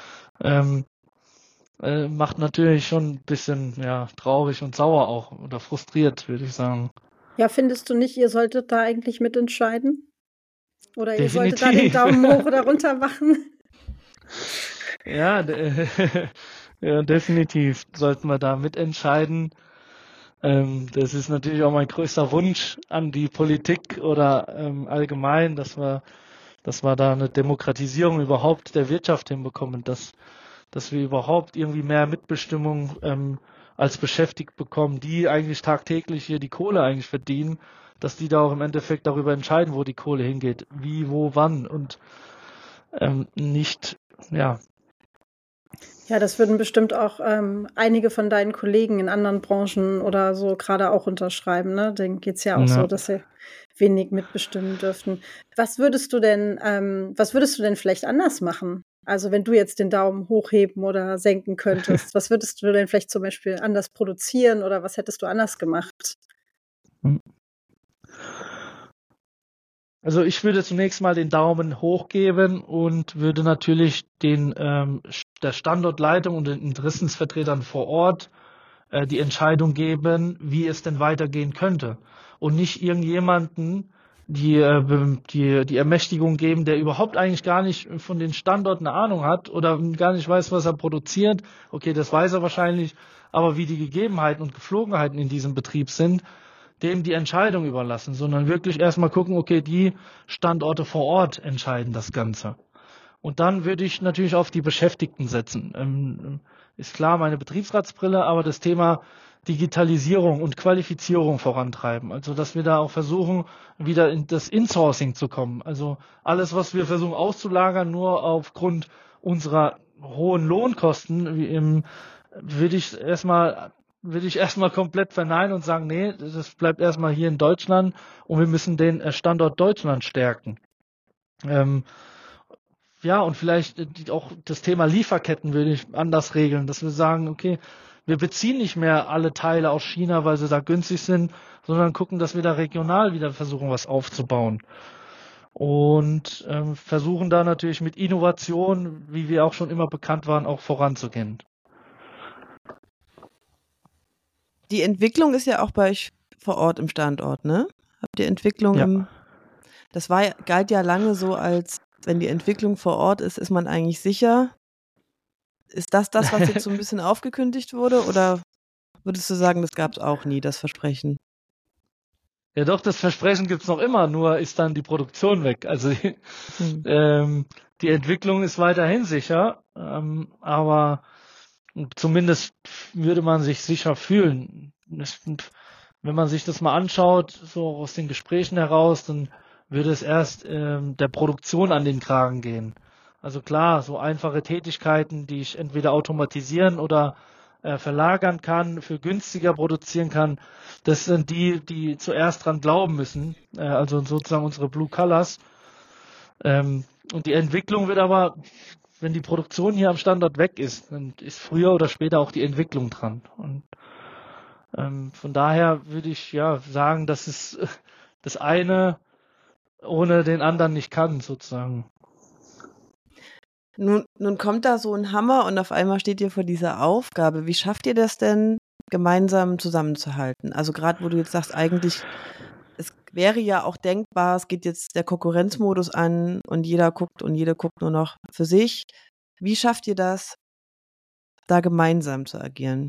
Macht natürlich schon ein bisschen traurig und sauer auch oder frustriert, würde ich sagen. Ja, findest du nicht, ihr solltet da eigentlich mitentscheiden? Oder Definitiv. Ihr solltet da den Daumen hoch oder runter machen? Ja, ja, definitiv sollten wir da mitentscheiden. Das ist natürlich auch mein größter Wunsch an die Politik oder allgemein, dass wir da eine Demokratisierung überhaupt der Wirtschaft hinbekommen, dass wir überhaupt irgendwie mehr Mitbestimmung als beschäftigt bekommen, die eigentlich tagtäglich hier die Kohle eigentlich verdienen, dass die da auch im Endeffekt darüber entscheiden, wo die Kohle hingeht, wie, wo, wann und nicht, ja. Ja, das würden bestimmt auch einige von deinen Kollegen in anderen Branchen oder so gerade auch unterschreiben, ne? Denen geht's ja auch so, dass sie wenig mitbestimmen dürften. Was würdest du denn vielleicht anders machen? Also wenn du jetzt den Daumen hochheben oder senken könntest, was würdest du denn vielleicht zum Beispiel anders produzieren oder was hättest du anders gemacht? Also ich würde zunächst mal den Daumen hoch geben und würde natürlich der Standortleitung und den Interessensvertretern vor Ort die Entscheidung geben, wie es denn weitergehen könnte. Und nicht irgendjemanden die Ermächtigung geben, der überhaupt eigentlich gar nicht von den Standorten eine Ahnung hat oder gar nicht weiß, was er produziert. Okay, das weiß er wahrscheinlich, aber wie die Gegebenheiten und Geflogenheiten in diesem Betrieb sind, dem die Entscheidung überlassen, sondern wirklich erstmal gucken, okay, die Standorte vor Ort entscheiden das Ganze. Und dann würde ich natürlich auf die Beschäftigten setzen. Ist klar, meine Betriebsratsbrille, aber das Thema Digitalisierung und Qualifizierung vorantreiben. Also, dass wir da auch versuchen, wieder in das Insourcing zu kommen. Also, alles, was wir versuchen auszulagern, nur aufgrund unserer hohen Lohnkosten, würde ich erstmal komplett verneinen und sagen, nee, das bleibt erstmal hier in Deutschland und wir müssen den Standort Deutschland stärken. Ja, und vielleicht auch das Thema Lieferketten würde ich anders regeln, dass wir sagen, okay, wir beziehen nicht mehr alle Teile aus China, weil sie da günstig sind, sondern gucken, dass wir da regional wieder versuchen, was aufzubauen. Und versuchen da natürlich mit Innovation, wie wir auch schon immer bekannt waren, auch voranzugehen. Die Entwicklung ist ja auch bei euch vor Ort im Standort, ne? Habt ihr Entwicklung das galt ja lange so, als wenn die Entwicklung vor Ort ist, ist man eigentlich sicher. Ist das, was jetzt so ein bisschen aufgekündigt wurde, oder würdest du sagen, das gab es auch nie, das Versprechen? Ja doch, das Versprechen gibt's noch immer, nur ist dann die Produktion weg. Also die Entwicklung ist weiterhin sicher, aber zumindest würde man sich sicher fühlen. Wenn man sich das mal anschaut, so aus den Gesprächen heraus, dann würde es erst der Produktion an den Kragen gehen. Also klar, so einfache Tätigkeiten, die ich entweder automatisieren oder verlagern kann, für günstiger produzieren kann, das sind die zuerst dran glauben müssen, also sozusagen unsere Blue Collars. Und die Entwicklung wird aber, wenn die Produktion hier am Standort weg ist, dann ist früher oder später auch die Entwicklung dran. Und von daher würde ich sagen, dass es das eine ohne den anderen nicht kann, sozusagen. Nun kommt da so ein Hammer und auf einmal steht ihr vor dieser Aufgabe. Wie schafft ihr das denn, gemeinsam zusammenzuhalten? Also gerade, wo du jetzt sagst, eigentlich, es wäre ja auch denkbar, es geht jetzt der Konkurrenzmodus an und jeder guckt und jede guckt nur noch für sich. Wie schafft ihr das, da gemeinsam zu agieren?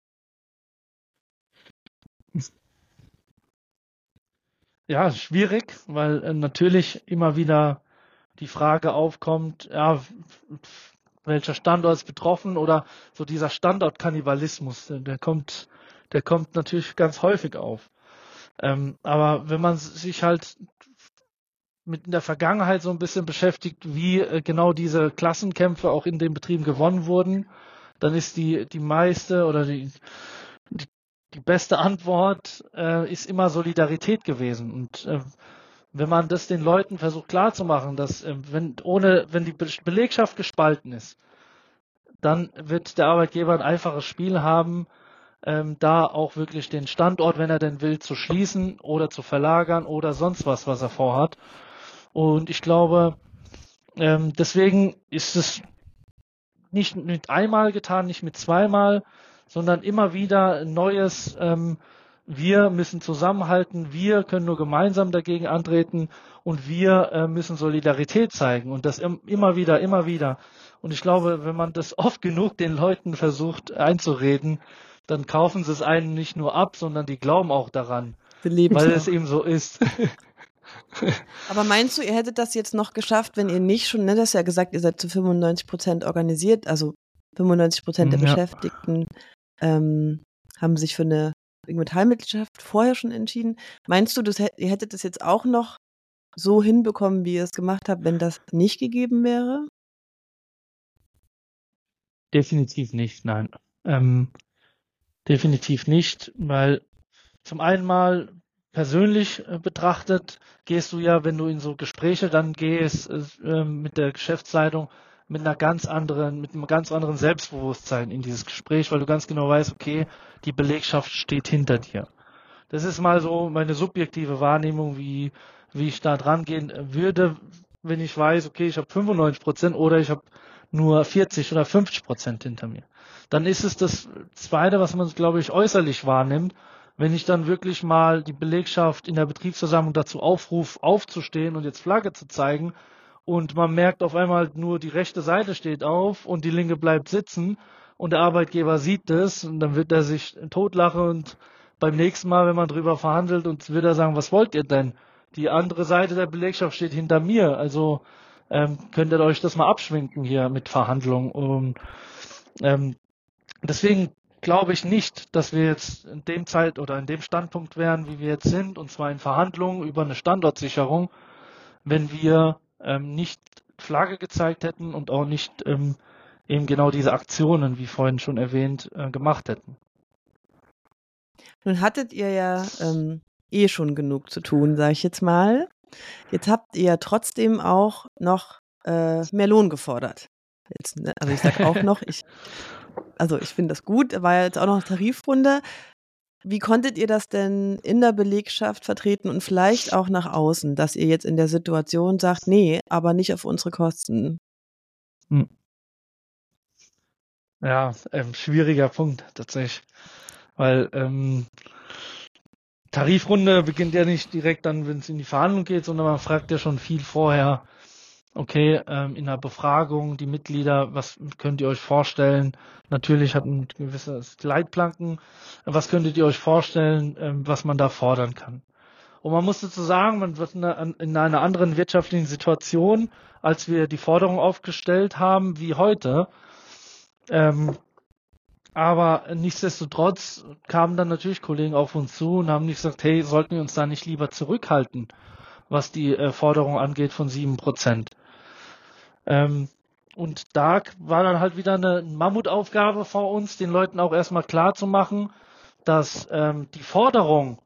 Ja, schwierig, weil natürlich immer wieder die Frage aufkommt, ja, welcher Standort ist betroffen oder so dieser Standortkannibalismus, der kommt natürlich ganz häufig auf. Aber wenn man sich halt mit in der Vergangenheit so ein bisschen beschäftigt, wie genau diese Klassenkämpfe auch in den Betrieben gewonnen wurden, dann ist die meiste oder die beste Antwort ist immer Solidarität gewesen. Und wenn man das den Leuten versucht klarzumachen, dass wenn die Belegschaft gespalten ist, dann wird der Arbeitgeber ein einfaches Spiel haben, da auch wirklich den Standort, wenn er denn will, zu schließen oder zu verlagern oder sonst was er vorhat. Und ich glaube, deswegen ist es nicht mit einmal getan, nicht mit zweimal, sondern immer wieder ein neues, wir müssen zusammenhalten, wir können nur gemeinsam dagegen antreten und wir müssen Solidarität zeigen und das immer wieder. Und ich glaube, wenn man das oft genug den Leuten versucht einzureden, dann kaufen sie es einem nicht nur ab, sondern die glauben auch daran, weil es eben so ist. Aber meinst du, ihr hättet das jetzt noch geschafft, wenn ihr nicht schon, ne, das ja gesagt, ihr seid zu 95% organisiert, also 95% der Beschäftigten haben sich für eine IG Metall-Mitgliedschaft vorher schon entschieden. Meinst du, ihr hättet das jetzt auch noch so hinbekommen, wie ihr es gemacht habt, wenn das nicht gegeben wäre? Definitiv nicht, nein. Definitiv nicht, weil zum einen mal persönlich betrachtet, gehst du ja, wenn du in so Gespräche dann gehst mit der Geschäftsleitung, mit einem ganz anderen Selbstbewusstsein in dieses Gespräch, weil du ganz genau weißt, okay, die Belegschaft steht hinter dir. Das ist mal so meine subjektive Wahrnehmung, wie ich da dran gehen würde, wenn ich weiß, okay, ich habe 95% oder ich habe nur 40 oder 50% hinter mir. Dann ist es das Zweite, was man, glaube ich, äußerlich wahrnimmt, wenn ich dann wirklich mal die Belegschaft in der Betriebsversammlung dazu aufrufe, aufzustehen und jetzt Flagge zu zeigen und man merkt auf einmal nur, die rechte Seite steht auf und die linke bleibt sitzen und der Arbeitgeber sieht das und dann wird er sich totlachen und beim nächsten Mal, wenn man drüber verhandelt, und wird er sagen, was wollt ihr denn? Die andere Seite der Belegschaft steht hinter mir, also könnt ihr euch das mal abschwenken hier mit Verhandlungen. Und deswegen glaube ich nicht, dass wir jetzt in dem Standpunkt wären, wie wir jetzt sind, und zwar in Verhandlungen über eine Standortsicherung, wenn wir nicht Flagge gezeigt hätten und auch nicht eben genau diese Aktionen, wie vorhin schon erwähnt, gemacht hätten. Nun hattet ihr ja schon genug zu tun, sage ich jetzt mal. Jetzt habt ihr ja trotzdem auch noch mehr Lohn gefordert. Jetzt, ne? Also ich sage auch noch, ich finde das gut, war ja jetzt auch noch eine Tarifrunde. Wie konntet ihr das denn in der Belegschaft vertreten und vielleicht auch nach außen, dass ihr jetzt in der Situation sagt, nee, aber nicht auf unsere Kosten? Ja, schwieriger Punkt tatsächlich, weil Tarifrunde beginnt ja nicht direkt dann, wenn es in die Verhandlung geht, sondern man fragt ja schon viel vorher, okay, in der Befragung die Mitglieder, was könnt ihr euch vorstellen? Natürlich hat ein gewisses Leitplanken, was könntet ihr euch vorstellen, was man da fordern kann? Und man muss dazu sagen, man wird in einer anderen wirtschaftlichen Situation, als wir die Forderung aufgestellt haben, wie heute. Aber nichtsdestotrotz kamen dann natürlich Kollegen auf uns zu und haben nicht gesagt, hey, sollten wir uns da nicht lieber zurückhalten, was die Forderung angeht von 7%. Und da war dann halt wieder eine Mammutaufgabe vor uns, den Leuten auch erstmal klar zu machen, dass die Forderung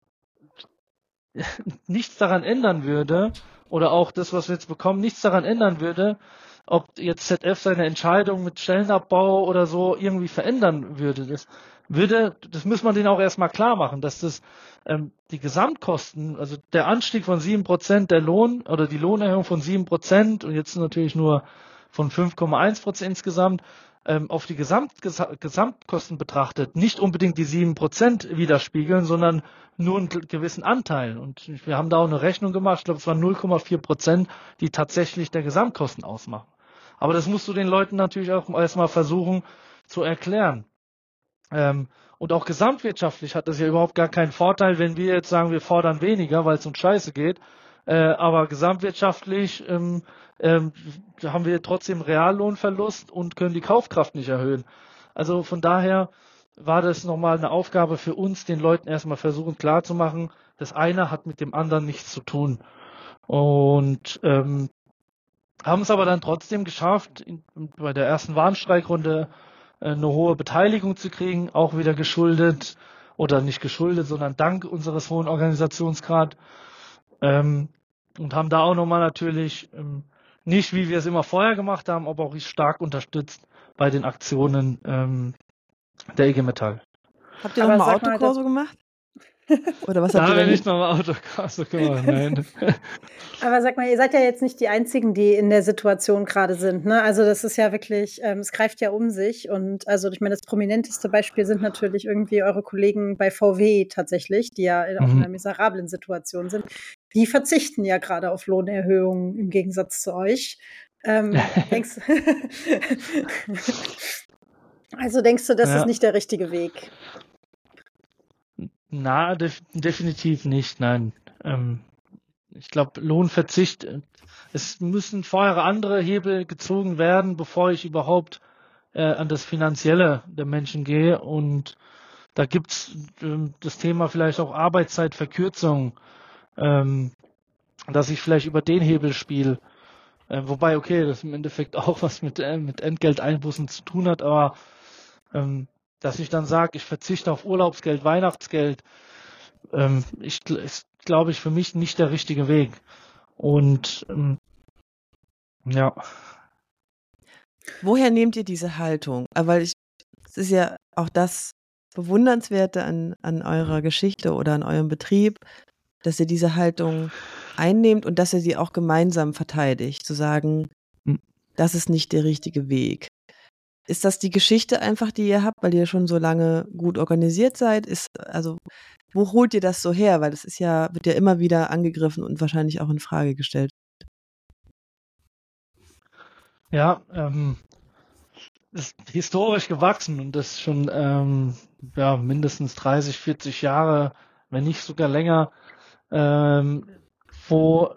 nichts daran ändern würde, oder auch das, was wir jetzt bekommen, nichts daran ändern würde, ob jetzt ZF seine Entscheidung mit Stellenabbau oder so irgendwie verändern würde. Das muss man denen auch erstmal klar machen, dass das die Gesamtkosten, also der Anstieg von 7%, der Lohn oder die Lohnerhöhung von 7% und jetzt natürlich nur von 5,1% insgesamt, auf die Gesamtkosten betrachtet nicht unbedingt die 7% widerspiegeln, sondern nur einen gewissen Anteil. Und wir haben da auch eine Rechnung gemacht, ich glaube, es waren 0,4%, die tatsächlich der Gesamtkosten ausmachen. Aber das musst du den Leuten natürlich auch erstmal versuchen zu erklären. Und auch gesamtwirtschaftlich hat das ja überhaupt gar keinen Vorteil, wenn wir jetzt sagen, wir fordern weniger, weil es uns scheiße geht. Aber gesamtwirtschaftlich haben wir trotzdem Reallohnverlust und können die Kaufkraft nicht erhöhen. Also von daher war das nochmal eine Aufgabe für uns, den Leuten erstmal versuchen klarzumachen, das eine hat mit dem anderen nichts zu tun. Und haben es aber dann trotzdem geschafft, bei der ersten Warnstreikrunde eine hohe Beteiligung zu kriegen, auch wieder geschuldet, oder nicht geschuldet, sondern dank unseres hohen Organisationsgrad. Und haben da auch nochmal natürlich nicht, wie wir es immer vorher gemacht haben, aber auch stark unterstützt bei den Aktionen der IG Metall. Habt ihr nochmal Autokorso gemacht? Oder was habt ihr nicht nochmal Autokorso gemacht? Nein. Aber sag mal, ihr seid ja jetzt nicht die Einzigen, die in der Situation gerade sind, ne? Also das ist ja wirklich, es greift ja um sich. Und also ich meine, das prominenteste Beispiel sind natürlich irgendwie eure Kollegen bei VW tatsächlich, die ja auch in einer miserablen Situation sind. Die verzichten ja gerade auf Lohnerhöhungen im Gegensatz zu euch. Denkst du, das ist nicht der richtige Weg? Na, definitiv nicht, nein. Ich glaube, Lohnverzicht, es müssen vorher andere Hebel gezogen werden, bevor ich überhaupt an das Finanzielle der Menschen gehe. Und da gibt's das Thema vielleicht auch Arbeitszeitverkürzung, dass ich vielleicht über den Hebel spiele. Wobei, okay, das im Endeffekt auch was mit Entgelteinbußen zu tun hat, aber dass ich dann sage, ich verzichte auf Urlaubsgeld, Weihnachtsgeld, ist, glaube ich, für mich nicht der richtige Weg. Und ja. Woher nehmt ihr diese Haltung? Weil es ist ja auch das Bewundernswerte an eurer Geschichte oder an eurem Betrieb, dass ihr diese Haltung einnehmt und dass ihr sie auch gemeinsam verteidigt, zu sagen, das ist nicht der richtige Weg. Ist das die Geschichte einfach, die ihr habt, weil ihr schon so lange gut organisiert seid? Also, wo holt ihr das so her? Weil es wird ja immer wieder angegriffen und wahrscheinlich auch in Frage gestellt. Ja, ist historisch gewachsen und das schon mindestens 30, 40 Jahre, wenn nicht sogar länger, wo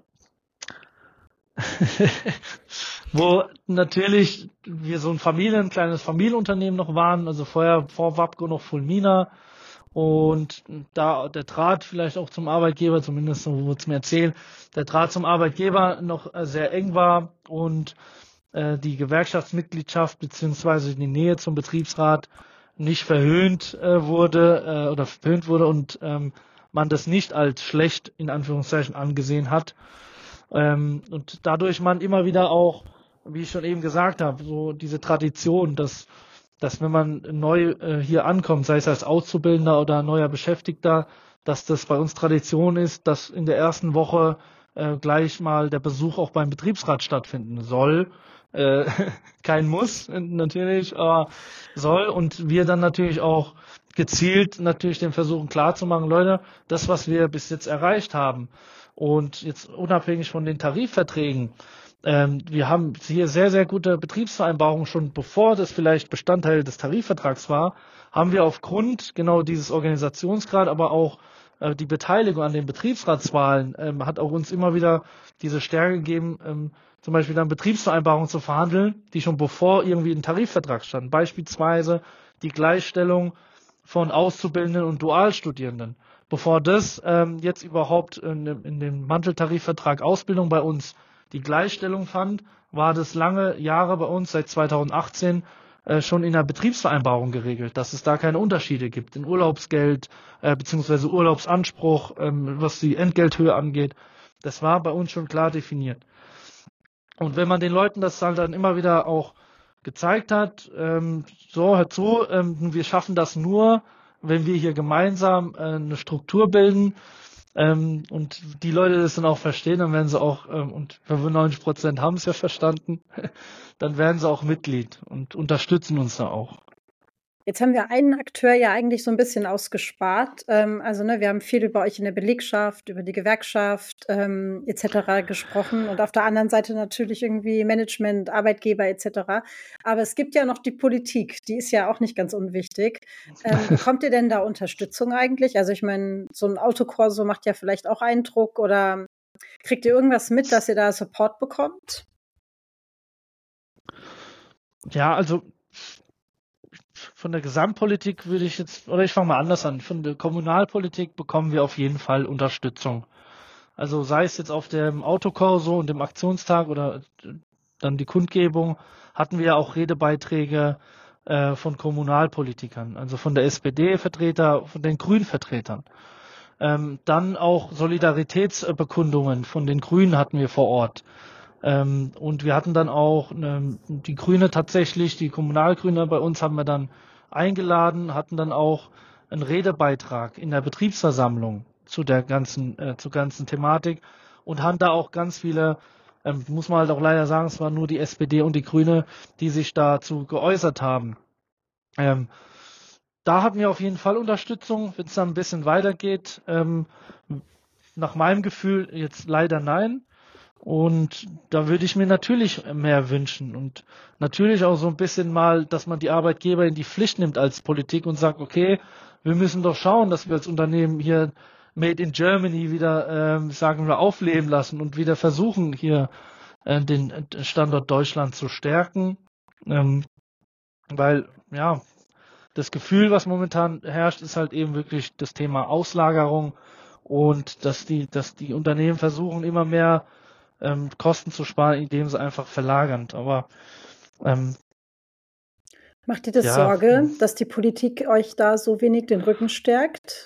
natürlich wir so ein kleines Familienunternehmen noch waren, also vor WAPCO noch Fulmina, und da der Draht vielleicht auch zum Arbeitgeber, zumindest so wurde es mir erzählt, der Draht zum Arbeitgeber noch sehr eng war und die Gewerkschaftsmitgliedschaft beziehungsweise die Nähe zum Betriebsrat nicht verhöhnt wurde und man das nicht als schlecht in Anführungszeichen angesehen hat. Und dadurch man immer wieder auch, wie ich schon eben gesagt habe, so diese Tradition, dass wenn man neu hier ankommt, sei es als Auszubildender oder neuer Beschäftigter, dass das bei uns Tradition ist, dass in der ersten Woche gleich mal der Besuch auch beim Betriebsrat stattfinden soll. Kein Muss natürlich, aber soll, und wir dann natürlich auch gezielt natürlich den versuchen klarzumachen, Leute, das, was wir bis jetzt erreicht haben, und jetzt unabhängig von den Tarifverträgen, wir haben hier sehr, sehr gute Betriebsvereinbarungen, schon bevor das vielleicht Bestandteil des Tarifvertrags war, haben wir aufgrund genau dieses Organisationsgrad, aber auch die Beteiligung an den Betriebsratswahlen hat auch uns immer wieder diese Stärke gegeben, zum Beispiel dann Betriebsvereinbarungen zu verhandeln, die schon bevor irgendwie ein Tarifvertrag standen. Beispielsweise die Gleichstellung von Auszubildenden und Dualstudierenden. Bevor das jetzt überhaupt in dem Manteltarifvertrag Ausbildung bei uns die Gleichstellung fand, war das lange Jahre bei uns, seit 2018, schon in der Betriebsvereinbarung geregelt, dass es da keine Unterschiede gibt in Urlaubsgeld beziehungsweise Urlaubsanspruch, was die Entgelthöhe angeht. Das war bei uns schon klar definiert. Und wenn man den Leuten das halt dann immer wieder auch gezeigt hat, so, hört zu, wir schaffen das nur, wenn wir hier gemeinsam eine Struktur bilden, Und die Leute das dann auch verstehen, dann werden sie auch, und 95% haben es ja verstanden, dann werden sie auch Mitglied und unterstützen uns da auch. Jetzt haben wir einen Akteur ja eigentlich so ein bisschen ausgespart. Also, ne, wir haben viel über euch in der Belegschaft, über die Gewerkschaft, et cetera gesprochen und auf der anderen Seite natürlich irgendwie Management, Arbeitgeber et cetera. Aber es gibt ja noch die Politik, die ist ja auch nicht ganz unwichtig. Bekommt ihr denn da Unterstützung eigentlich? Also, ich meine, so ein Autokorso macht ja vielleicht auch Eindruck oder kriegt ihr irgendwas mit, dass ihr da Support bekommt? Ja, also von der Gesamtpolitik würde ich jetzt, oder ich fange mal anders an, von der Kommunalpolitik bekommen wir auf jeden Fall Unterstützung. Also sei es jetzt auf dem Autokorso und dem Aktionstag oder dann die Kundgebung, hatten wir ja auch Redebeiträge von Kommunalpolitikern, also von der SPD-Vertreter, von den Grünen-Vertretern. Dann auch Solidaritätsbekundungen von den Grünen hatten wir vor Ort. Und wir hatten dann auch die Grüne tatsächlich, die Kommunalgrüne bei uns haben wir dann eingeladen, hatten dann auch einen Redebeitrag in der Betriebsversammlung zur ganzen Thematik und haben da auch ganz viele, muss man halt auch leider sagen, es waren nur die SPD und die Grüne, die sich dazu geäußert haben. Da hatten wir auf jeden Fall Unterstützung, wenn es dann ein bisschen weitergeht. Nach meinem Gefühl jetzt leider nein. Und da würde ich mir natürlich mehr wünschen und natürlich auch so ein bisschen mal, dass man die Arbeitgeber in die Pflicht nimmt als Politik und sagt, okay, wir müssen doch schauen, dass wir als Unternehmen hier Made in Germany wieder, sagen wir, aufleben lassen und wieder versuchen, hier den Standort Deutschland zu stärken. Weil, ja, das Gefühl, was momentan herrscht, ist halt eben wirklich das Thema Auslagerung und dass die Unternehmen versuchen, immer mehr Kosten zu sparen, indem sie einfach verlagern. Aber macht dir das ja, Sorge, dass die Politik euch da so wenig den Rücken stärkt?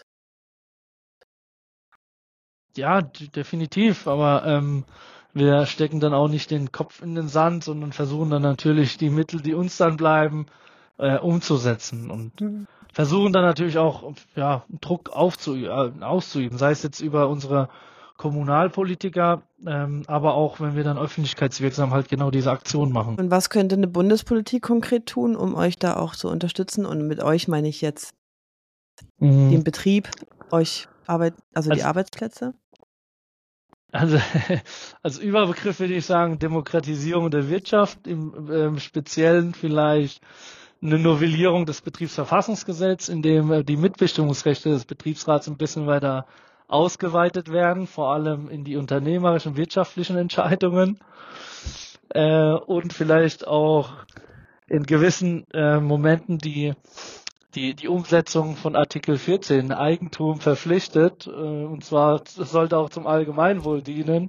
ja, definitiv. Aber wir stecken dann auch nicht den Kopf in den Sand, sondern versuchen dann natürlich die Mittel, die uns dann bleiben, umzusetzen und versuchen dann natürlich auch Druck auszuüben, sei es jetzt über unsere Kommunalpolitiker, aber auch wenn wir dann öffentlichkeitswirksam halt genau diese Aktion machen. Und was könnte eine Bundespolitik konkret tun, um euch da auch zu unterstützen? Und mit euch meine ich jetzt den Betrieb, die Arbeitsplätze? Also als Überbegriff würde ich sagen, Demokratisierung der Wirtschaft, im Speziellen vielleicht eine Novellierung des Betriebsverfassungsgesetzes, in dem die Mitbestimmungsrechte des Betriebsrats ein bisschen weiter ausgeweitet werden, vor allem in die unternehmerischen, wirtschaftlichen Entscheidungen und vielleicht auch in gewissen Momenten die Umsetzung von Artikel 14, Eigentum verpflichtet, und zwar, das sollte auch zum Allgemeinwohl dienen.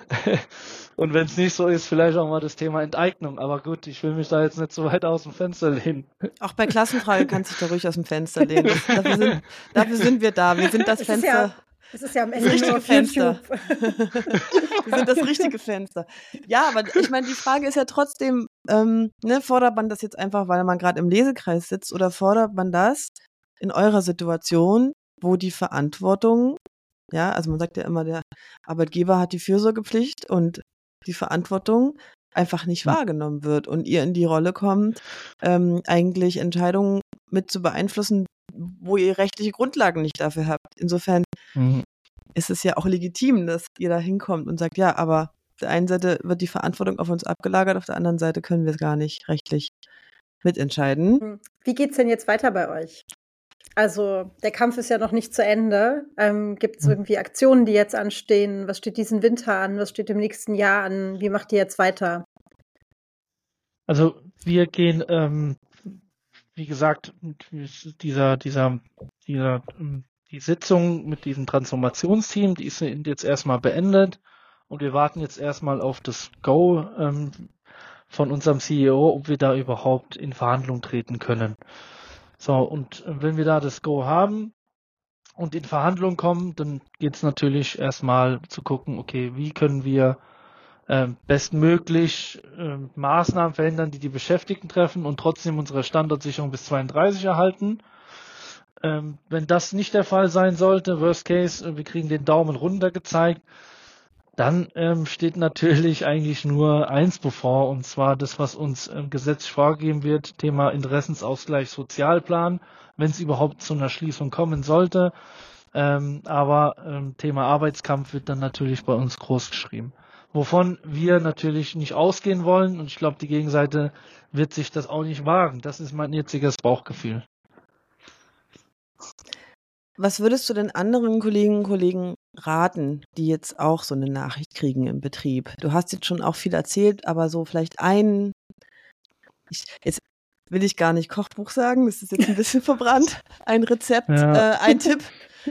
Und wenn es nicht so ist, vielleicht auch mal das Thema Enteignung. Aber gut, ich will mich da jetzt nicht so weit aus dem Fenster lehnen. Auch bei Klassenfrage kannst du dich da ruhig aus dem Fenster lehnen. Dafür sind wir da. Wir sind das Fenster. Es ist ja am Ende das richtige nur Fenster. Wir sind das richtige Fenster. Ja, aber ich meine, die Frage ist ja trotzdem, fordert man das jetzt einfach, weil man gerade im Lesekreis sitzt, oder fordert man das in eurer Situation, wo die Verantwortung, ja, also man sagt ja immer, der Arbeitgeber hat die Fürsorgepflicht und die Verantwortung einfach nicht wahrgenommen wird und ihr in die Rolle kommt, eigentlich Entscheidungen mit zu beeinflussen, wo ihr rechtliche Grundlagen nicht dafür habt. Insofern ist es ja auch legitim, dass ihr da hinkommt und sagt, ja, aber auf der einen Seite wird die Verantwortung auf uns abgelagert, auf der anderen Seite können wir es gar nicht rechtlich mitentscheiden. Wie geht's denn jetzt weiter bei euch? Also der Kampf ist ja noch nicht zu Ende. Gibt es irgendwie Aktionen, die jetzt anstehen? Was steht diesen Winter an? Was steht im nächsten Jahr an? Wie macht ihr jetzt weiter? Also wir gehen, wie gesagt, die Sitzung mit diesem Transformationsteam, die ist jetzt erstmal beendet und wir warten jetzt erstmal auf das Go von unserem CEO, ob wir da überhaupt in Verhandlung treten können. So, und wenn wir da das Go haben und in Verhandlung kommen, dann geht es natürlich erstmal zu gucken, okay, wie können wir bestmöglich Maßnahmen verhindern, die die Beschäftigten treffen und trotzdem unsere Standortsicherung bis 32 erhalten. wenn das nicht der Fall sein sollte, Worst Case, wir kriegen den Daumen runter gezeigt, dann steht natürlich eigentlich nur eins bevor, und zwar das, was uns gesetzlich vorgegeben wird, Thema Interessensausgleich Sozialplan, wenn es überhaupt zu einer Schließung kommen sollte. Aber Thema Arbeitskampf wird dann natürlich bei uns groß geschrieben. Wovon wir natürlich nicht ausgehen wollen, und ich glaube, die Gegenseite wird sich das auch nicht wagen. Das ist mein jetziges Bauchgefühl. Was würdest du denn anderen Kolleginnen und Kollegen raten, die jetzt auch so eine Nachricht kriegen im Betrieb? Du hast jetzt schon auch viel erzählt, aber so vielleicht jetzt will ich gar nicht Kochbuch sagen, das ist jetzt ein bisschen verbrannt, ein Rezept, ein Tipp.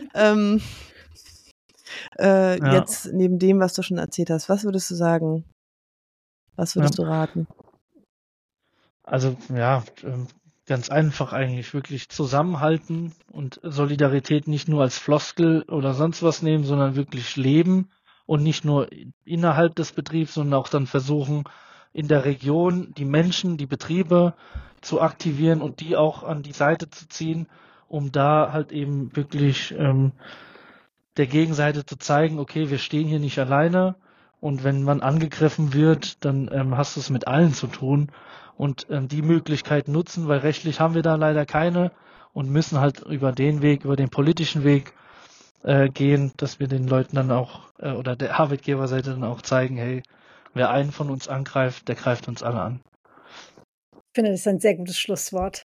Jetzt neben dem, was du schon erzählt hast, was würdest du sagen? Was würdest du raten? Also ganz einfach eigentlich, wirklich zusammenhalten und Solidarität nicht nur als Floskel oder sonst was nehmen, sondern wirklich leben und nicht nur innerhalb des Betriebs, sondern auch dann versuchen, in der Region die Menschen, die Betriebe zu aktivieren und die auch an die Seite zu ziehen, um da halt eben wirklich der Gegenseite zu zeigen, okay, wir stehen hier nicht alleine, und wenn man angegriffen wird, dann hast du es mit allen zu tun, und die Möglichkeit nutzen, weil rechtlich haben wir da leider keine, und müssen halt über den Weg, über den politischen Weg gehen, dass wir den Leuten dann auch oder der Arbeitgeberseite dann auch zeigen, hey, wer einen von uns angreift, der greift uns alle an. Ich finde, das ist ein sehr gutes Schlusswort.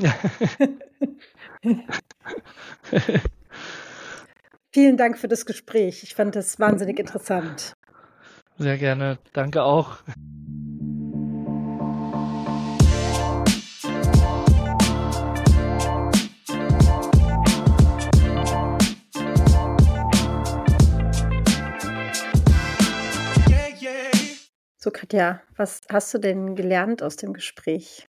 Vielen Dank für das Gespräch. Ich fand das wahnsinnig interessant. Sehr gerne. Danke auch. So, Katja, was hast du denn gelernt aus dem Gespräch?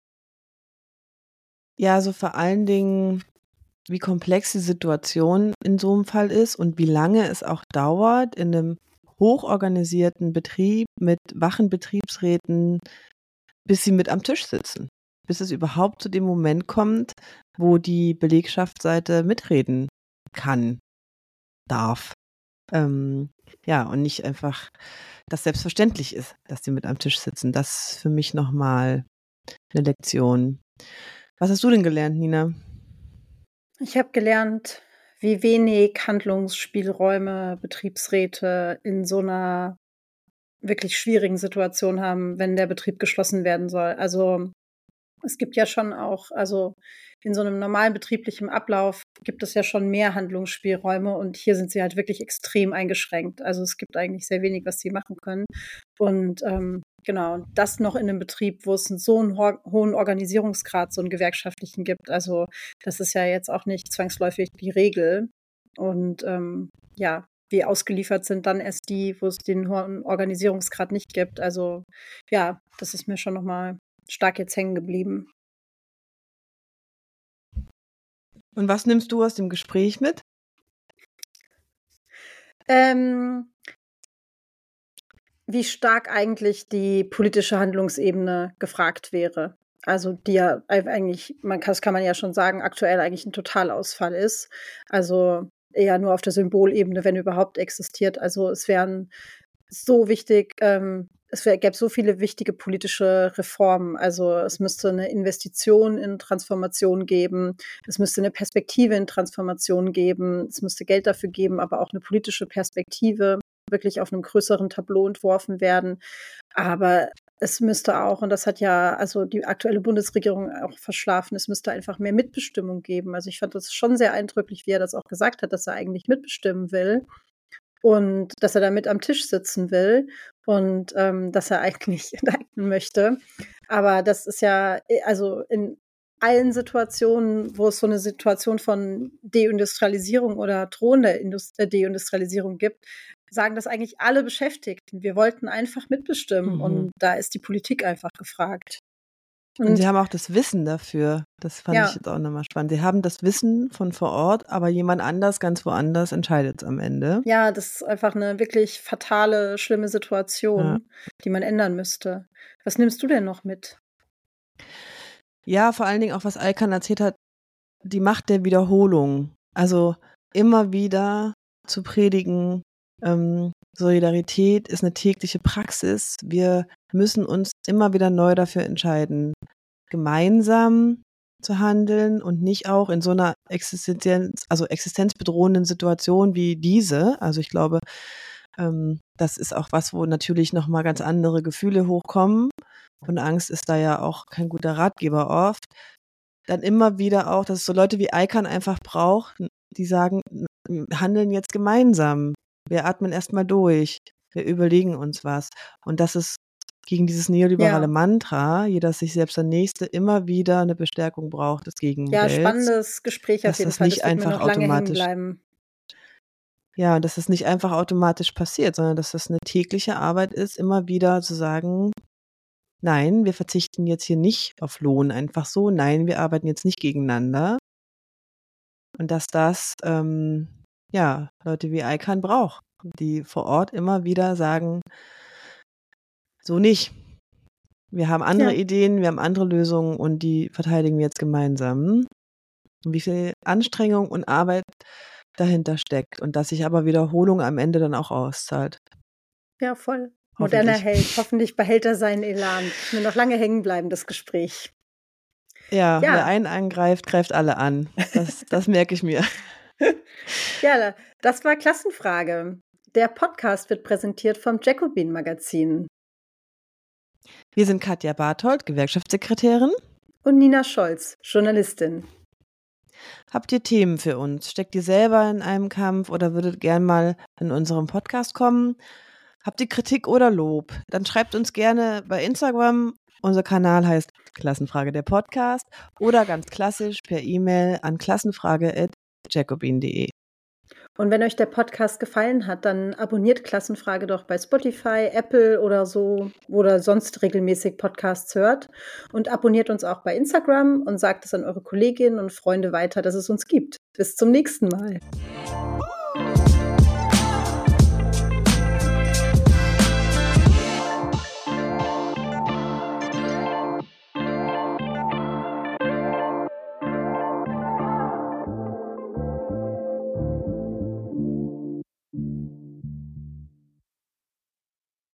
Ja, also vor allen Dingen, wie komplex die Situation in so einem Fall ist und wie lange es auch dauert, in einem hochorganisierten Betrieb mit wachen Betriebsräten, bis sie mit am Tisch sitzen. Bis es überhaupt zu dem Moment kommt, wo die Belegschaftsseite mitreden kann, darf. Ja, und nicht einfach das selbstverständlich ist, dass die mit am Tisch sitzen. Das ist für mich nochmal eine Lektion. Was hast du denn gelernt, Nina? Ich habe gelernt, wie wenig Handlungsspielräume Betriebsräte in so einer wirklich schwierigen Situation haben, wenn der Betrieb geschlossen werden soll. Also es gibt ja schon auch, also in so einem normalen betrieblichen Ablauf gibt es ja schon mehr Handlungsspielräume, und hier sind sie halt wirklich extrem eingeschränkt. Also es gibt eigentlich sehr wenig, was sie machen können. Und genau, das noch in einem Betrieb, wo es so einen hohen Organisierungsgrad, so einen gewerkschaftlichen gibt. Also das ist ja jetzt auch nicht zwangsläufig die Regel. Und ja, wie ausgeliefert sind dann erst die, wo es den hohen Organisierungsgrad nicht gibt. Also ja, das ist mir schon nochmal stark jetzt hängen geblieben. Und was nimmst du aus dem Gespräch mit? Wie stark eigentlich die politische Handlungsebene gefragt wäre. Also die ja eigentlich, das kann man ja schon sagen, aktuell eigentlich ein Totalausfall ist. Also eher nur auf der Symbolebene, wenn überhaupt existiert. Also es wären so wichtig, gäbe so viele wichtige politische Reformen. Also es müsste eine Investition in Transformation geben, es müsste eine Perspektive in Transformation geben, es müsste Geld dafür geben, aber auch eine politische Perspektive wirklich auf einem größeren Tableau entworfen werden. Aber es müsste auch, und das hat ja also die aktuelle Bundesregierung auch verschlafen, es müsste einfach mehr Mitbestimmung geben. Also ich fand das schon sehr eindrücklich, wie er das auch gesagt hat, dass er eigentlich mitbestimmen will. Und dass er da mit am Tisch sitzen will und dass er eigentlich enteignen möchte. Aber das ist ja, also in allen Situationen, wo es so eine Situation von Deindustrialisierung oder drohender Deindustrialisierung gibt, sagen das eigentlich alle Beschäftigten. Wir wollten einfach mitbestimmen, und da ist die Politik einfach gefragt. Und sie haben auch das Wissen dafür. Das fand ich jetzt auch nochmal spannend. Sie haben das Wissen von vor Ort, aber jemand anders, ganz woanders, entscheidet es am Ende. Ja, das ist einfach eine wirklich fatale, schlimme Situation, die man ändern müsste. Was nimmst du denn noch mit? Ja, vor allen Dingen auch, was Alkan erzählt hat, die Macht der Wiederholung. Also immer wieder zu predigen, Solidarität ist eine tägliche Praxis. Wir müssen uns immer wieder neu dafür entscheiden, gemeinsam zu handeln und nicht auch in so einer existenzbedrohenden Situation wie diese. Also ich glaube, das ist auch was, wo natürlich nochmal ganz andere Gefühle hochkommen. Und Angst ist da ja auch kein guter Ratgeber oft. Dann immer wieder auch, dass es so Leute wie Aykan einfach braucht, die sagen, wir handeln jetzt gemeinsam. Wir atmen erstmal durch. Wir überlegen uns was. Und das ist gegen dieses neoliberale Mantra, jeder ist sich selbst der Nächste, immer wieder eine Bestärkung braucht des Gegenmodells. Ja, spannendes Gespräch auf jeden Fall. Das wird mir noch lange hängen bleiben. Ja, dass es nicht einfach automatisch passiert, sondern dass das eine tägliche Arbeit ist, immer wieder zu sagen, nein, wir verzichten jetzt hier nicht auf Lohn einfach so, nein, wir arbeiten jetzt nicht gegeneinander. Und dass das, Leute wie Aykan braucht, die vor Ort immer wieder sagen, so nicht. Wir haben andere Ideen, wir haben andere Lösungen und die verteidigen wir jetzt gemeinsam. Und wie viel Anstrengung und Arbeit dahinter steckt und dass sich aber Wiederholung am Ende dann auch auszahlt. Ja, voll. Moderner Held. Hoffentlich behält er seinen Elan. Mir noch lange hängen bleiben, das Gespräch. Ja, wer einen angreift, greift alle an. Das merke ich mir. Ja, das war Klassenfrage. Der Podcast wird präsentiert vom Jacobin Magazin. Wir sind Katja Barthold, Gewerkschaftssekretärin. Und Nina Scholz, Journalistin. Habt ihr Themen für uns? Steckt ihr selber in einem Kampf oder würdet gern mal in unserem Podcast kommen? Habt ihr Kritik oder Lob? Dann schreibt uns gerne bei Instagram. Unser Kanal heißt Klassenfrage der Podcast oder ganz klassisch per E-Mail an klassenfrage@jacobin.de. Und wenn euch der Podcast gefallen hat, dann abonniert Klassenfrage doch bei Spotify, Apple oder so, oder sonst regelmäßig Podcasts hört. Und abonniert uns auch bei Instagram und sagt es an eure Kolleginnen und Freunde weiter, dass es uns gibt. Bis zum nächsten Mal.